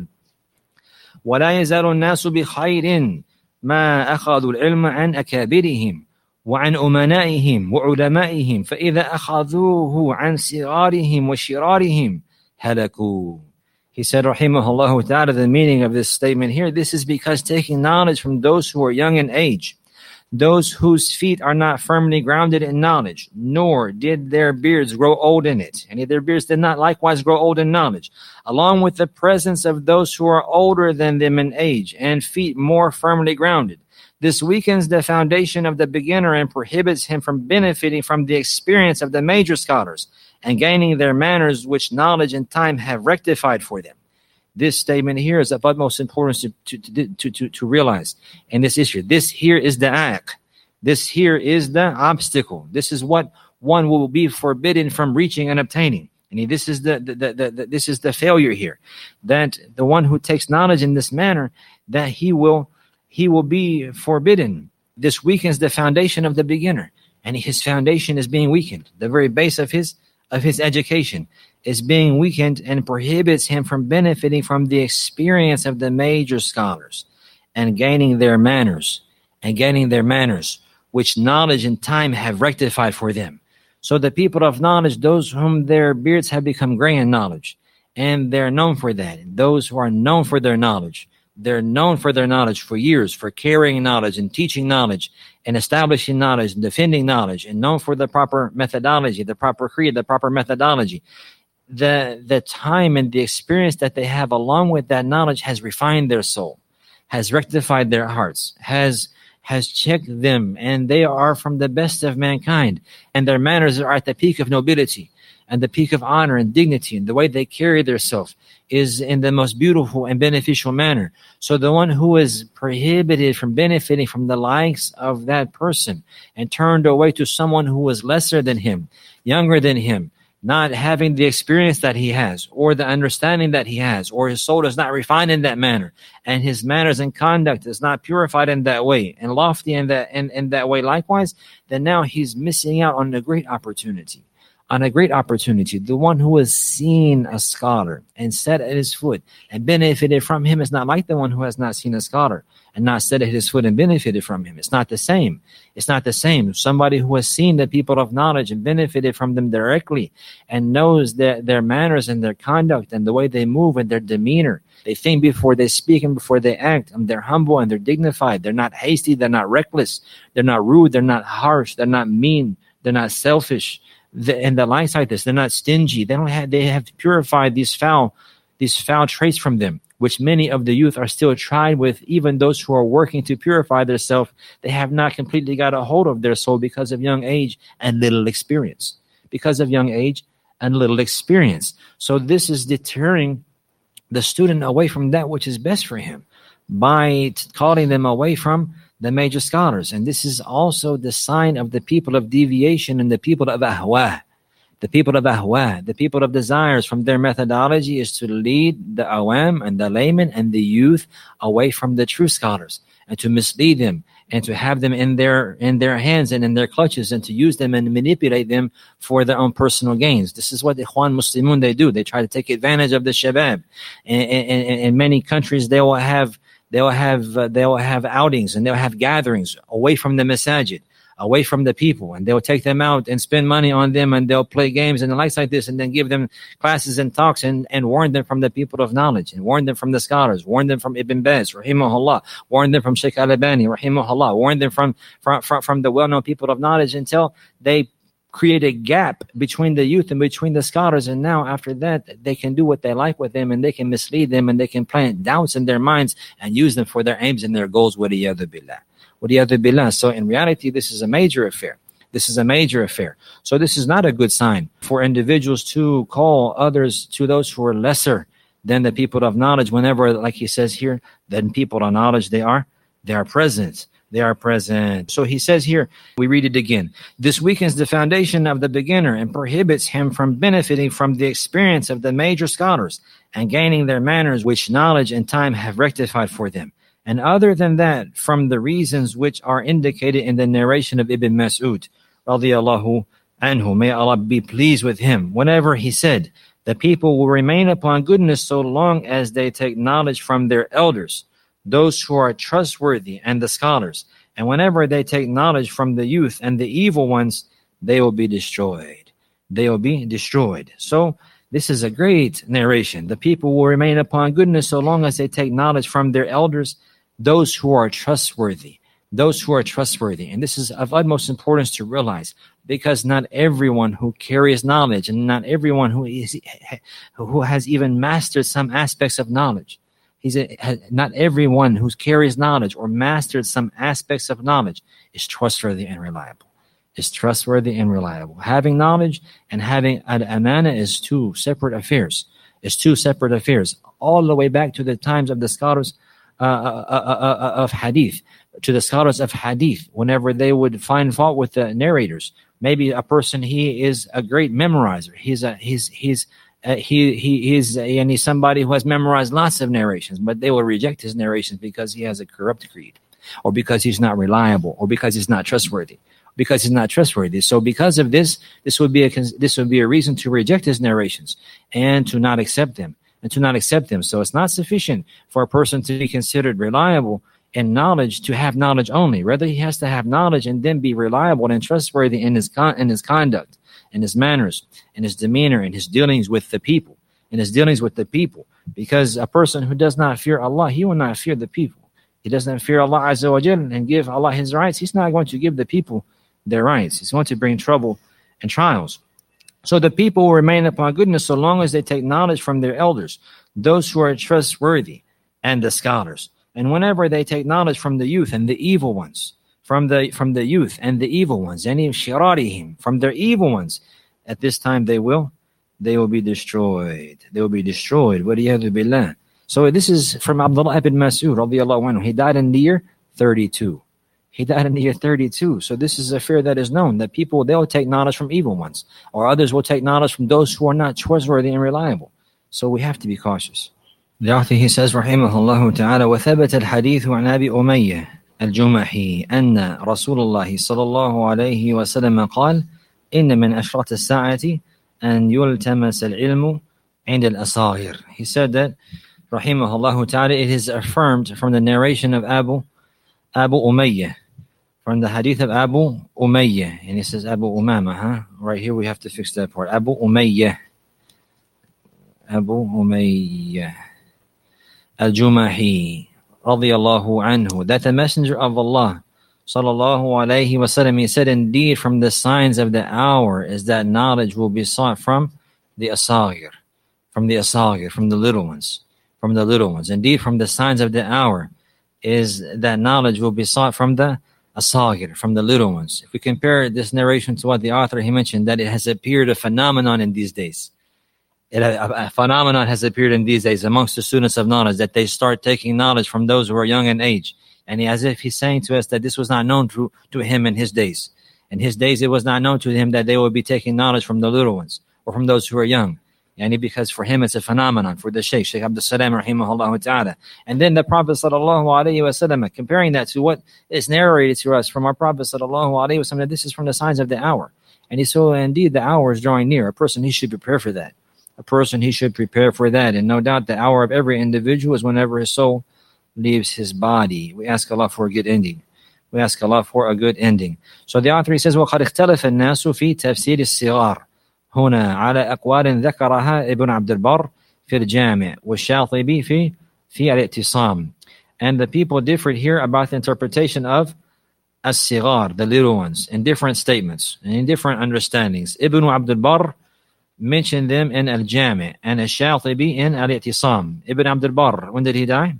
ولا يزال الناس بخير ما أخذوا العلم عن أكابرهم وعن أمنائهم وعلمائهم فإذا أخذوه عن صغارهم وشرارهم هلكوا. He said, rahimahullah ta'ala, the meaning of this statement here, this is because taking knowledge from those who are young in age, those whose feet are not firmly grounded in knowledge, nor did their beards grow old in it, and their beards did not likewise grow old in knowledge, along with the presence of those who are older than them in age and feet more firmly grounded. This weakens the foundation of the beginner and prohibits him from benefiting from the experience of the major scholars and gaining their manners, which knowledge and time have rectified for them. This statement here is of utmost importance to, to, to, to, to realize in this issue. This here is the act. This here is the obstacle. This is what one will be forbidden from reaching and obtaining. And this is the, the, the, the, the this is the failure here. That the one who takes knowledge in this manner, that he will he will be forbidden. This weakens the foundation of the beginner, and his foundation is being weakened. The very base of his of his education is being weakened and prohibits him from benefiting from the experience of the major scholars and gaining their manners and gaining their manners, which knowledge and time have rectified for them. So the people of knowledge, those whom their beards have become gray in knowledge, and they're known for that. Those who are known for their knowledge, they're known for their knowledge for years, for carrying knowledge and teaching knowledge and establishing knowledge and defending knowledge, and known for the proper methodology, the proper creed, the proper methodology. The, the time and the experience that they have along with that knowledge has refined their soul, has rectified their hearts, has has checked them, and they are from the best of mankind, and their manners are at the peak of nobility and the peak of honor and dignity, and the way they carry themselves is in the most beautiful and beneficial manner. So the one who is prohibited from benefiting from the likes of that person and turned away to someone who was lesser than him, younger than him, not having the experience that he has, or the understanding that he has, or his soul is not refined in that manner, and his manners and conduct is not purified in that way, and lofty in that in, in that way likewise, then now he's missing out on a great opportunity. On a great opportunity. The one who has seen a scholar and set at his foot and benefited from him is not like the one who has not seen a scholar and not set at his foot and benefited from him. It's not the same. It's not the same. Somebody who has seen the people of knowledge and benefited from them directly and knows their, their manners and their conduct and the way they move and their demeanor. They think before they speak and before they act. And they're humble and they're dignified. They're not hasty. They're not reckless. They're not rude. They're not harsh. They're not mean. They're not selfish. The, and the likes like this, they're not stingy. They don't have. They have purified these foul, these foul traits from them, which many of the youth are still tried with. Even those who are working to purify themselves, they have not completely got a hold of their soul because of young age and little experience. Because of young age and little experience. So this is deterring the student away from that which is best for him by t- calling them away from the major scholars. And this is also the sign of the people of deviation and the people of ahwa. The people of ahwa, the people of desires, from their methodology is to lead the awam and the layman and the youth away from the true scholars, and to mislead them and to have them in their in their hands and in their clutches, and to use them and manipulate them for their own personal gains. This is what the Ikhwan Muslimun, they do. They try to take advantage of the shabab. In many countries, they will have They will have uh, they will have outings and they'll have gatherings away from the masajid, away from the people, and they'll take them out and spend money on them, and they'll play games and the likes like this, and then give them classes and talks and, and warn them from the people of knowledge, and warn them from the scholars, warn them from Ibn Baz, rahimahullah, warn them from Sheikh Al-Albani, rahimahullah, warn them from, from, from, from the well-known people of knowledge, until they create a gap between the youth and between the scholars. And now after that, they can do what they like with them, and they can mislead them, and they can plant doubts in their minds and use them for their aims and their goals. Waliyadu billah. Waliyadu billah. So in reality, this is a major affair. This is a major affair. So this is not a good sign for individuals to call others, to those who are lesser than the people of knowledge, whenever, like he says here, then people of knowledge, they are, they are present. They are present. So he says here, we read it again. This weakens the foundation of the beginner and prohibits him from benefiting from the experience of the major scholars and gaining their manners, which knowledge and time have rectified for them. And other than that, from the reasons which are indicated in the narration of Ibn Mas'ud, radiyallahu anhu, may Allah be pleased with him, whenever he said, the people will remain upon goodness so long as they take knowledge from their elders, those who are trustworthy, and the scholars. And whenever they take knowledge from the youth and the evil ones, they will be destroyed. They will be destroyed. So this is a great narration. The people will remain upon goodness so long as they take knowledge from their elders, those who are trustworthy. Those who are trustworthy. And this is of utmost importance to realize, because not everyone who carries knowledge, and not everyone who is who has even mastered some aspects of knowledge, He's a, not everyone who carries knowledge or mastered some aspects of knowledge is trustworthy and reliable. Is trustworthy and reliable. Having knowledge and having an amana is two separate affairs. Is two separate affairs. All the way back to the times of the scholars uh, uh, uh, of hadith, to the scholars of hadith, whenever they would find fault with the narrators. Maybe a person, he is a great memorizer. He's a he's he's Uh, he he is and he's somebody who has memorized lots of narrations, but they will reject his narrations because he has a corrupt creed, or because he's not reliable, or because he's not trustworthy, because he's not trustworthy. So because of this, this would be a this would be a reason to reject his narrations and to not accept them and to not accept them. So it's not sufficient for a person to be considered reliable in knowledge to have knowledge only. Rather, he has to have knowledge and then be reliable and trustworthy in his con- in his conduct, in his manners, in his demeanor, in his dealings with the people, in his dealings with the people. Because a person who does not fear Allah, he will not fear the people. He doesn't fear Allah Azza wa Jal and give Allah his rights. He's not going to give the people their rights. He's going to bring trouble and trials. So the people will remain upon goodness so long as they take knowledge from their elders, those who are trustworthy, and the scholars. And whenever they take knowledge from the youth and the evil ones, from the from the youth and the evil ones, any shirarihim, from their evil ones, at this time they will, they will be destroyed. They will be destroyed. Waliyadu billah. So this is from Abdullah ibn Mas'ud radiyallahu anhu. He died in the year thirty-two. He died in the year thirty-two. So this is a fear that is known, that people, they'll take knowledge from evil ones, or others will take knowledge from those who are not trustworthy and reliable. So we have to be cautious. The author, he says, rahimahullah ta'ala, وَثَبَتَ الْحَدِيثُ عَنْ أَبِي أُمَيَّةَ الْجُمَحِي أَنَّ رَسُولَ اللَّهِ صَلَى اللَّهُ عَلَيْهِ وَسَلَّمَ قال إِنَّ مِنْ أَشْرَطِ السَّاعَةِ أَنْ يُلْتَمَسَ الْعِلْمُ عِنْدَ الْأَصَاغِرِ. He said that, rahimahullah ta'ala, it is affirmed from the narration of Abu, Abu Umayyah, from the hadith of Abu Umayyah. And he says Abu Umama, huh? Right here we have to fix that part. Abu Umayyah. Abu Umayyah Al-Jumahi radiyallahu anhu, that the Messenger of Allah sallallahu alayhi wasallam, he said, indeed from the signs of the hour is that knowledge will be sought from the asagir, from the asagir, from the little ones, from the little ones. Indeed from the signs of the hour is that knowledge will be sought from the asagir, from the little ones. If we compare this narration to what the author, he mentioned that it has appeared a phenomenon in these days. It, a, a phenomenon has appeared in these days amongst the students of knowledge, that they start taking knowledge from those who are young in age. And he, as if he's saying to us that this was not known to, to him in his days. In his days, it was not known to him that they would be taking knowledge from the little ones or from those who are young. And because for him, it's a phenomenon, for the Shaykh, Shaykh Abdul Salam, rahimahullah ta'ala. And then the Prophet sallallahu alayhi wa sallam, comparing that to what is narrated to us from our Prophet sallallahu alayhi wa sallam, that this is from the signs of the hour. And he saw, indeed, the hour is drawing near. A person, he should prepare for that. A person, he should prepare for that. And no doubt the hour of every individual is whenever his soul leaves his body. We ask Allah for a good ending. We ask Allah for a good ending. So the author, he says, وَقَدْ اخْتَلَفَ النَّاسُ فِي تَفْسِيرِ الصِّغَارِ هنا على أقوال ذكرها ابن عبد البر في الجامع والشاطبي في في الاعتصام. And the people differed here about the interpretation of as-sighar, the little ones, in different statements and in different understandings. Ibn Abd al-Barr mentioned them in al-Jami' and al-Shatibi in al-I'tisam. Ibn Abd al-Barr, when did he die?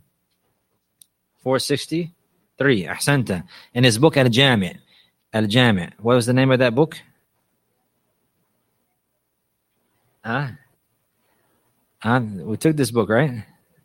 four sixty-three. Ahsanta. In his book al-Jami'. Al-Jami'. What was the name of that book? Ah, uh, we took this book, right?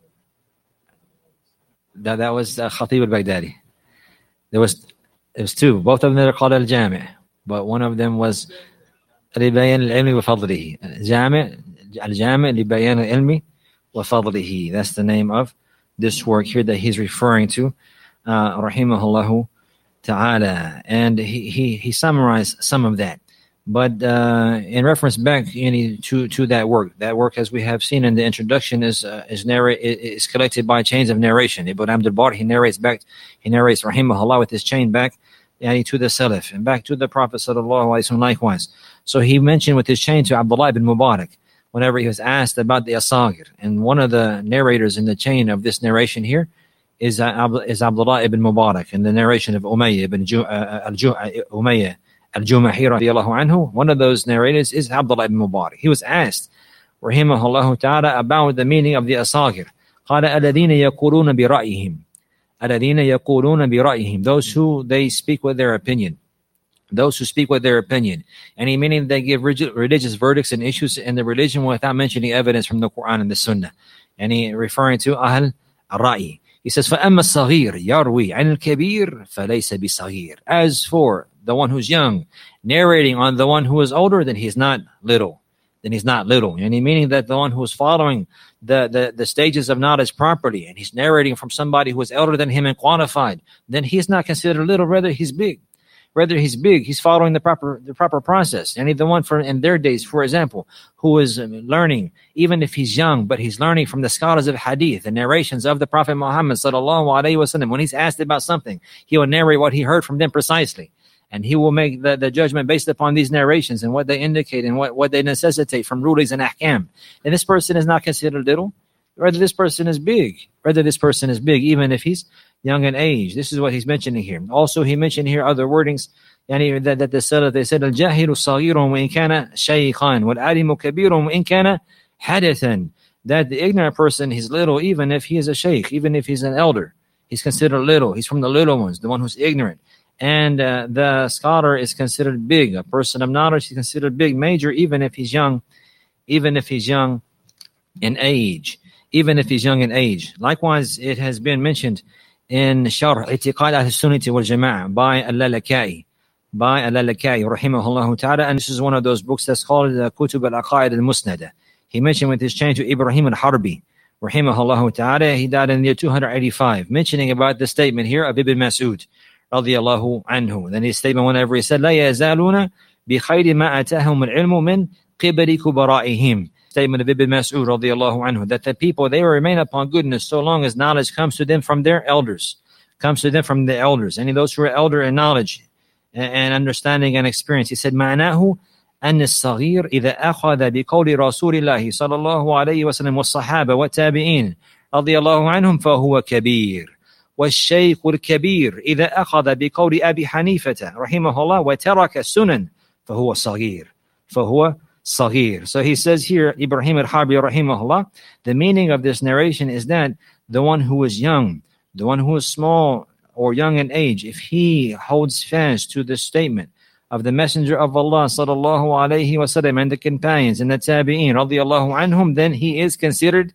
That that was uh, Khatib al-Baghdadi. There was it was two. Both of them are called al-Jami', but one of them was لبيان العلم وفضله. Jami' al-Jami' لبيان العلم وفضله. That's the name of this work here that he's referring to, uh, rahimahullahu ta'ala. And he, he he summarized some of that. But uh, in reference back you know, to to that work, that work, as we have seen in the introduction, is uh, is narrate is collected by chains of narration. Ibn Abd al-Barr, he narrates back, he narrates rahimahullah with his chain back, yani, to the Salaf and back to the Prophet sallallahu alaihi wasallam likewise. So he mentioned with his chain to Abdullah ibn Mubarak whenever he was asked about the asagir, and one of the narrators in the chain of this narration here is uh, is Abdullah ibn Mubarak in the narration of Umayyah ibn Ju- uh, al-Ju- uh, Umayyah Al-Jumahi radiyallahu anhu. One of those narrators is Abdullah ibn Mubarak. He was asked, rahimahullah ta'ala, about the meaning of the asagir. قال الذين يقولون برأيهم الذين يقولون برأيهم, those who they speak with their opinion. Those who speak with their opinion. And he meaning they give rigid, religious verdicts and issues in the religion without mentioning evidence from the Quran and the Sunnah. And he referring to Ahl al-Ra'i. He says, فَأَمَّا الصَّغِيرُ يَرْوِي عَنِ الْكَبِيرِ فَلَيْسَ بِصَغِيرِ. As for the one who's young, narrating on the one who is older, then he's not little. Then he's not little. And he meaning that the one who is following the, the, the stages of knowledge properly, and he's narrating from somebody who is elder than him and qualified, then he's not considered little, rather he's big. Whether he's big, he's following the proper the proper process. And the one for in their days, for example, who is learning, even if he's young, but he's learning from the scholars of hadith, the narrations of the Prophet Muhammad sallallahu alaihi wasallam. When he's asked about something, he will narrate what he heard from them precisely. And he will make the, the judgment based upon these narrations and what they indicate and what, what they necessitate from rulings and ahkam. And this person is not considered little. Whether this person is big, whether this person is big, even if he's young in age. This is what he's mentioning here. Also, he mentioned here other wordings يعني that, that they said, they said الجاهل صغير وإن كان شيخا والعالم كبير وإن كان حدثا. That the ignorant person, he's little, even if he is a sheikh, even if he's an elder. He's considered little. He's from the little ones, the one who's ignorant. And uh, the scholar is considered big. A person of knowledge is considered big, major, even if he's young, even if he's young in age. Even if he's young in age. Likewise, it has been mentioned in Sharh I'tiqad Ahl-Sunnah wal Jama'ah by Al-Lalaka'i, by Al-Lalaka'i, rahimahullah ta'ala, and this is one of those books that's called the Kutub al-Aqaid al-Musnada. He mentioned with his change to Ibrahim al-Harbi, rahimahullah ta'ala, he died in the year two hundred eighty-five, mentioning about the statement here of Ibn Mas'ud, radiyallahu anhu. Then his statement whenever he said, لا يزالون بخير ما أتاهم العلم من قبل كبرائهم. Statement of Ibn Mas'ud radiyallahu anhu, that the people, they will remain upon goodness so long as knowledge comes to them from their elders, comes to them from the elders, and those who are elder in knowledge and understanding and experience. He said, معناه أن الصغير إذا أخذ بقول رسول الله صلى الله عليه وسلم والصحابة والتابعين رضي الله عنهم فهو كبير. والشيخ الكبير إذا أخذ بقول أبي حنيفة رحمه الله وترك السنن فهو صغير. فهو صغير. So he says here, Ibrahim al-Harbi rahimahullah, the meaning of this narration is that the one who is young, the one who is small or young in age, if he holds fast to the statement of the Messenger of Allah sallallahu alayhi wa sallam and the companions and the tabi'een radiyallahu anhum, then he is considered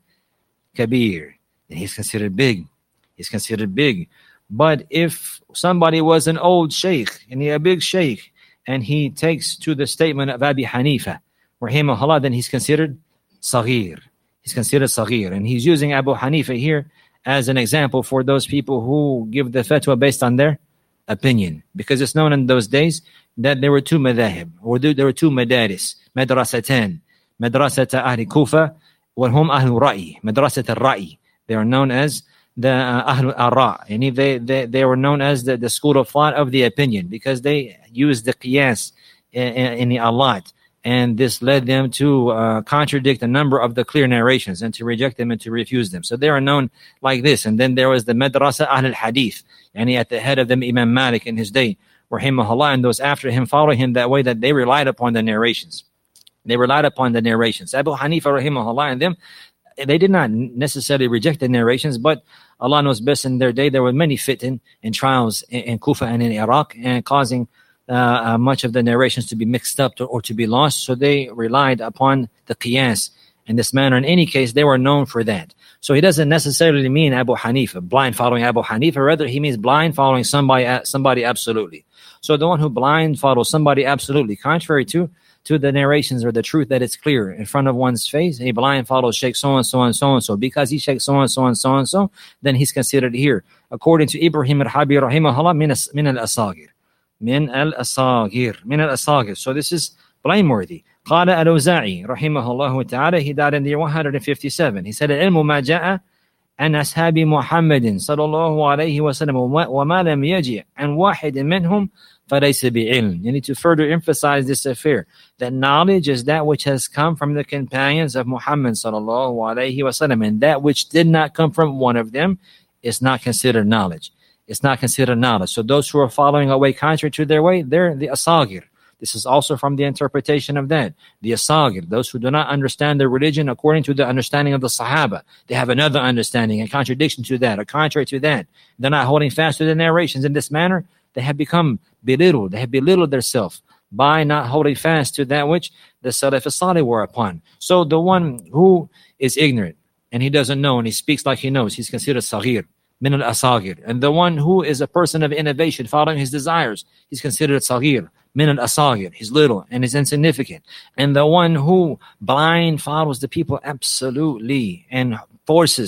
kabir. And he's considered big. He's considered big. But if somebody was an old sheikh and he a big sheikh and he takes to the statement of Abi Hanifa rahimahullah, then he's considered saghir. He's considered saghir. And he's using Abu Hanifa here as an example for those people who give the fatwa based on their opinion. Because it's known in those days that there were two madhahib, or there were two madaris, madrasatan, madrasata ahli Kufa, wa hum ahlu ra'i, madrasat al-ra'i. They are known as the uh, ahlu al-ra'. And they, they, they were known as the, the school of thought of the opinion, because they used the qiyas in, in the alat. And this led them to uh, contradict a number of the clear narrations and to reject them and to refuse them. So they are known like this. And then there was the Madrasa Ahl al-Hadith, and at the head of them, Imam Malik in his day, rahimahullah, and those after him follow him that way, that they relied upon the narrations. They relied upon the narrations. Abu Hanifa, rahimahullah, and them, they did not necessarily reject the narrations, but Allah knows best. In their day, there were many fitan and trials in, in Kufa and in Iraq, and causing Uh, uh, much of the narrations to be mixed up to, or to be lost. So they relied upon the qiyas in this manner. In any case, they were known for that. So he doesn't necessarily mean Abu Hanifa, blind following Abu Hanifa. Rather, he means blind following somebody, somebody absolutely. So the one who blind follows somebody absolutely, contrary to to the narrations or the truth that it's clear in front of one's face, and he blind follows Sheikh so-and-so and so-and-so. Because he Sheikh so-and-so and so-and-so, then he's considered here, according to Ibrahim al-Harbi rahimahullah, min al-asagir. من الأصاغر من الأصاغر. So this is blameworthy. قال الأوزاعي رحمه الله تعالى, he died in the year one hundred fifty-seven. He said, العلم ما جاء عن أصحاب محمد صلى الله عليه وسلم وما لم يجي عن واحد منهم فليس بعلم. You need to further emphasize this affair, that knowledge is that which has come from the companions of Muhammad صلى الله عليه وسلم, and that which did not come from one of them is not considered knowledge. It's not considered knowledge. So those who are following a way contrary to their way, they're the asagir. This is also from the interpretation of that. The asagir, those who do not understand their religion according to the understanding of the Sahaba. They have another understanding, a contradiction to that, or contrary to that. They're not holding fast to the narrations in this manner. They have become belittled. They have belittled themselves by not holding fast to that which the Salaf as-Salih were upon. So the one who is ignorant and he doesn't know and he speaks like he knows, he's considered saghir. Min al-asagir. And the one who is a person of innovation, following his desires, he's considered saghir. Min al-asagir. He's little and he's insignificant. And the one who blind follows the people absolutely and forces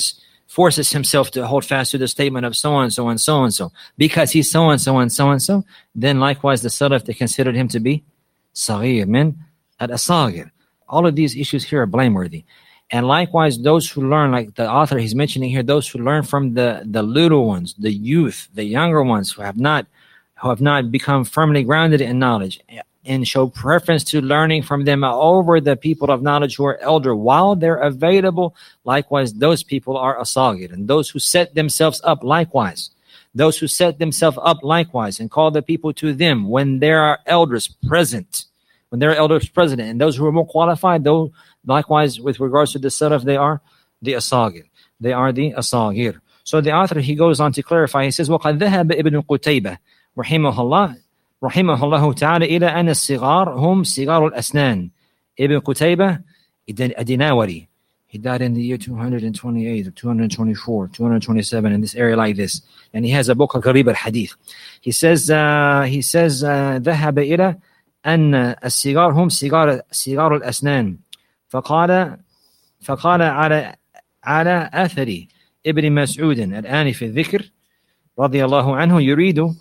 forces himself to hold fast to the statement of so-and-so and so-and-so, because he's so-and-so and so-and-so, then likewise the Salaf, they considered him to be Saghir min al-Asagir. All of these issues here are blameworthy. And likewise, those who learn, like the author he's mentioning here, those who learn from the, the little ones, the youth, the younger ones who have not who have not become firmly grounded in knowledge, and show preference to learning from them over the people of knowledge who are elder while they're available, likewise, those people are Asagir. And those who set themselves up likewise, those who set themselves up likewise and call the people to them when there are elders present, when there are elders present, and those who are more qualified, though, likewise, with regards to the Salaf, they are the Asagir. They are the Asagir. So the author, he goes on to clarify, he says, وَقَدْ ذَهَبَ ابن قتيبة رحمه الله رحمه الله تعالى إلى أن الصغار هم صغار الأسنان. Ibn Qutaybah Ad-Dinawari, he died in the year two hundred twenty-eight or two hundred twenty-four, two hundred twenty-seven, in this area like this. And he has a book called Gharib al-Hadith. He says, uh, he says, uh, ذهب إلى أن الصغار هم صغار صغار الأسنان. فقال فقال على على أثر ابن مسعود الآن في الذكر رضي الله عنه يريد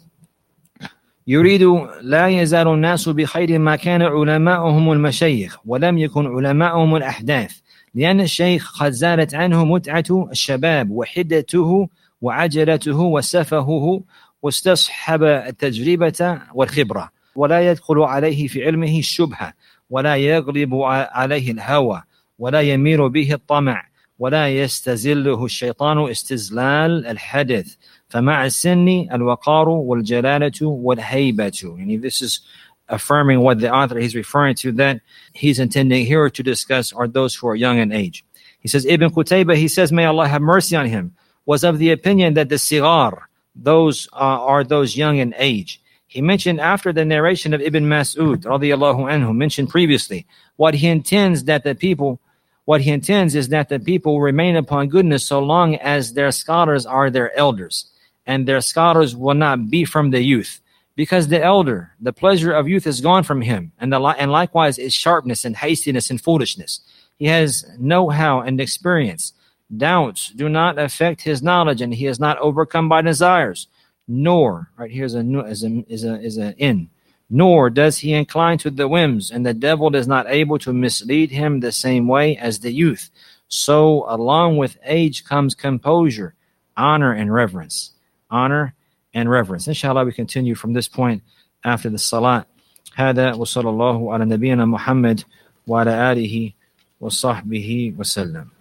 يريد لا يزال الناس بخير ما كان علماؤهم المشايخ ولم يكن علماؤهم الأحداث، لأن الشيخ قد زالت عنه متعة الشباب وحدته وعجلته وسفهه، واستصحب التجربة والخبرة، ولا يدخل عليه في علمه الشبهة، ولا يغلب عليه الهوى، ولا يميل به الطمع، ولا يستزله الشيطان استزلال الحدث. فمع السن الوقار والجلالة والهيبة. And this is affirming what the author is referring to, that he's intending here to discuss are those who are young in age. He says, Ibn Qutaybah, he says, may Allah have mercy on him, was of the opinion that the sigar, those uh, are those young in age. He mentioned after the narration of Ibn Mas'ud, radiyallahu anhu, mentioned previously, what he intends that the people What he intends is that the people remain upon goodness so long as their scholars are their elders, and their scholars will not be from the youth, because the elder, the pleasure of youth is gone from him, and, the, and likewise is sharpness and hastiness and foolishness. He has know-how and experience. Doubts do not affect his knowledge, and he is not overcome by desires. Nor, right here's a is a is a is an in. Nor does he incline to the whims, and the devil is not able to mislead him the same way as the youth. So, along with age comes composure, honor, and reverence. Honor and reverence. Inshallah, we continue from this point after the salat. هذا وصلى الله على نبينا محمد وعلى آله وصحبه وسلم.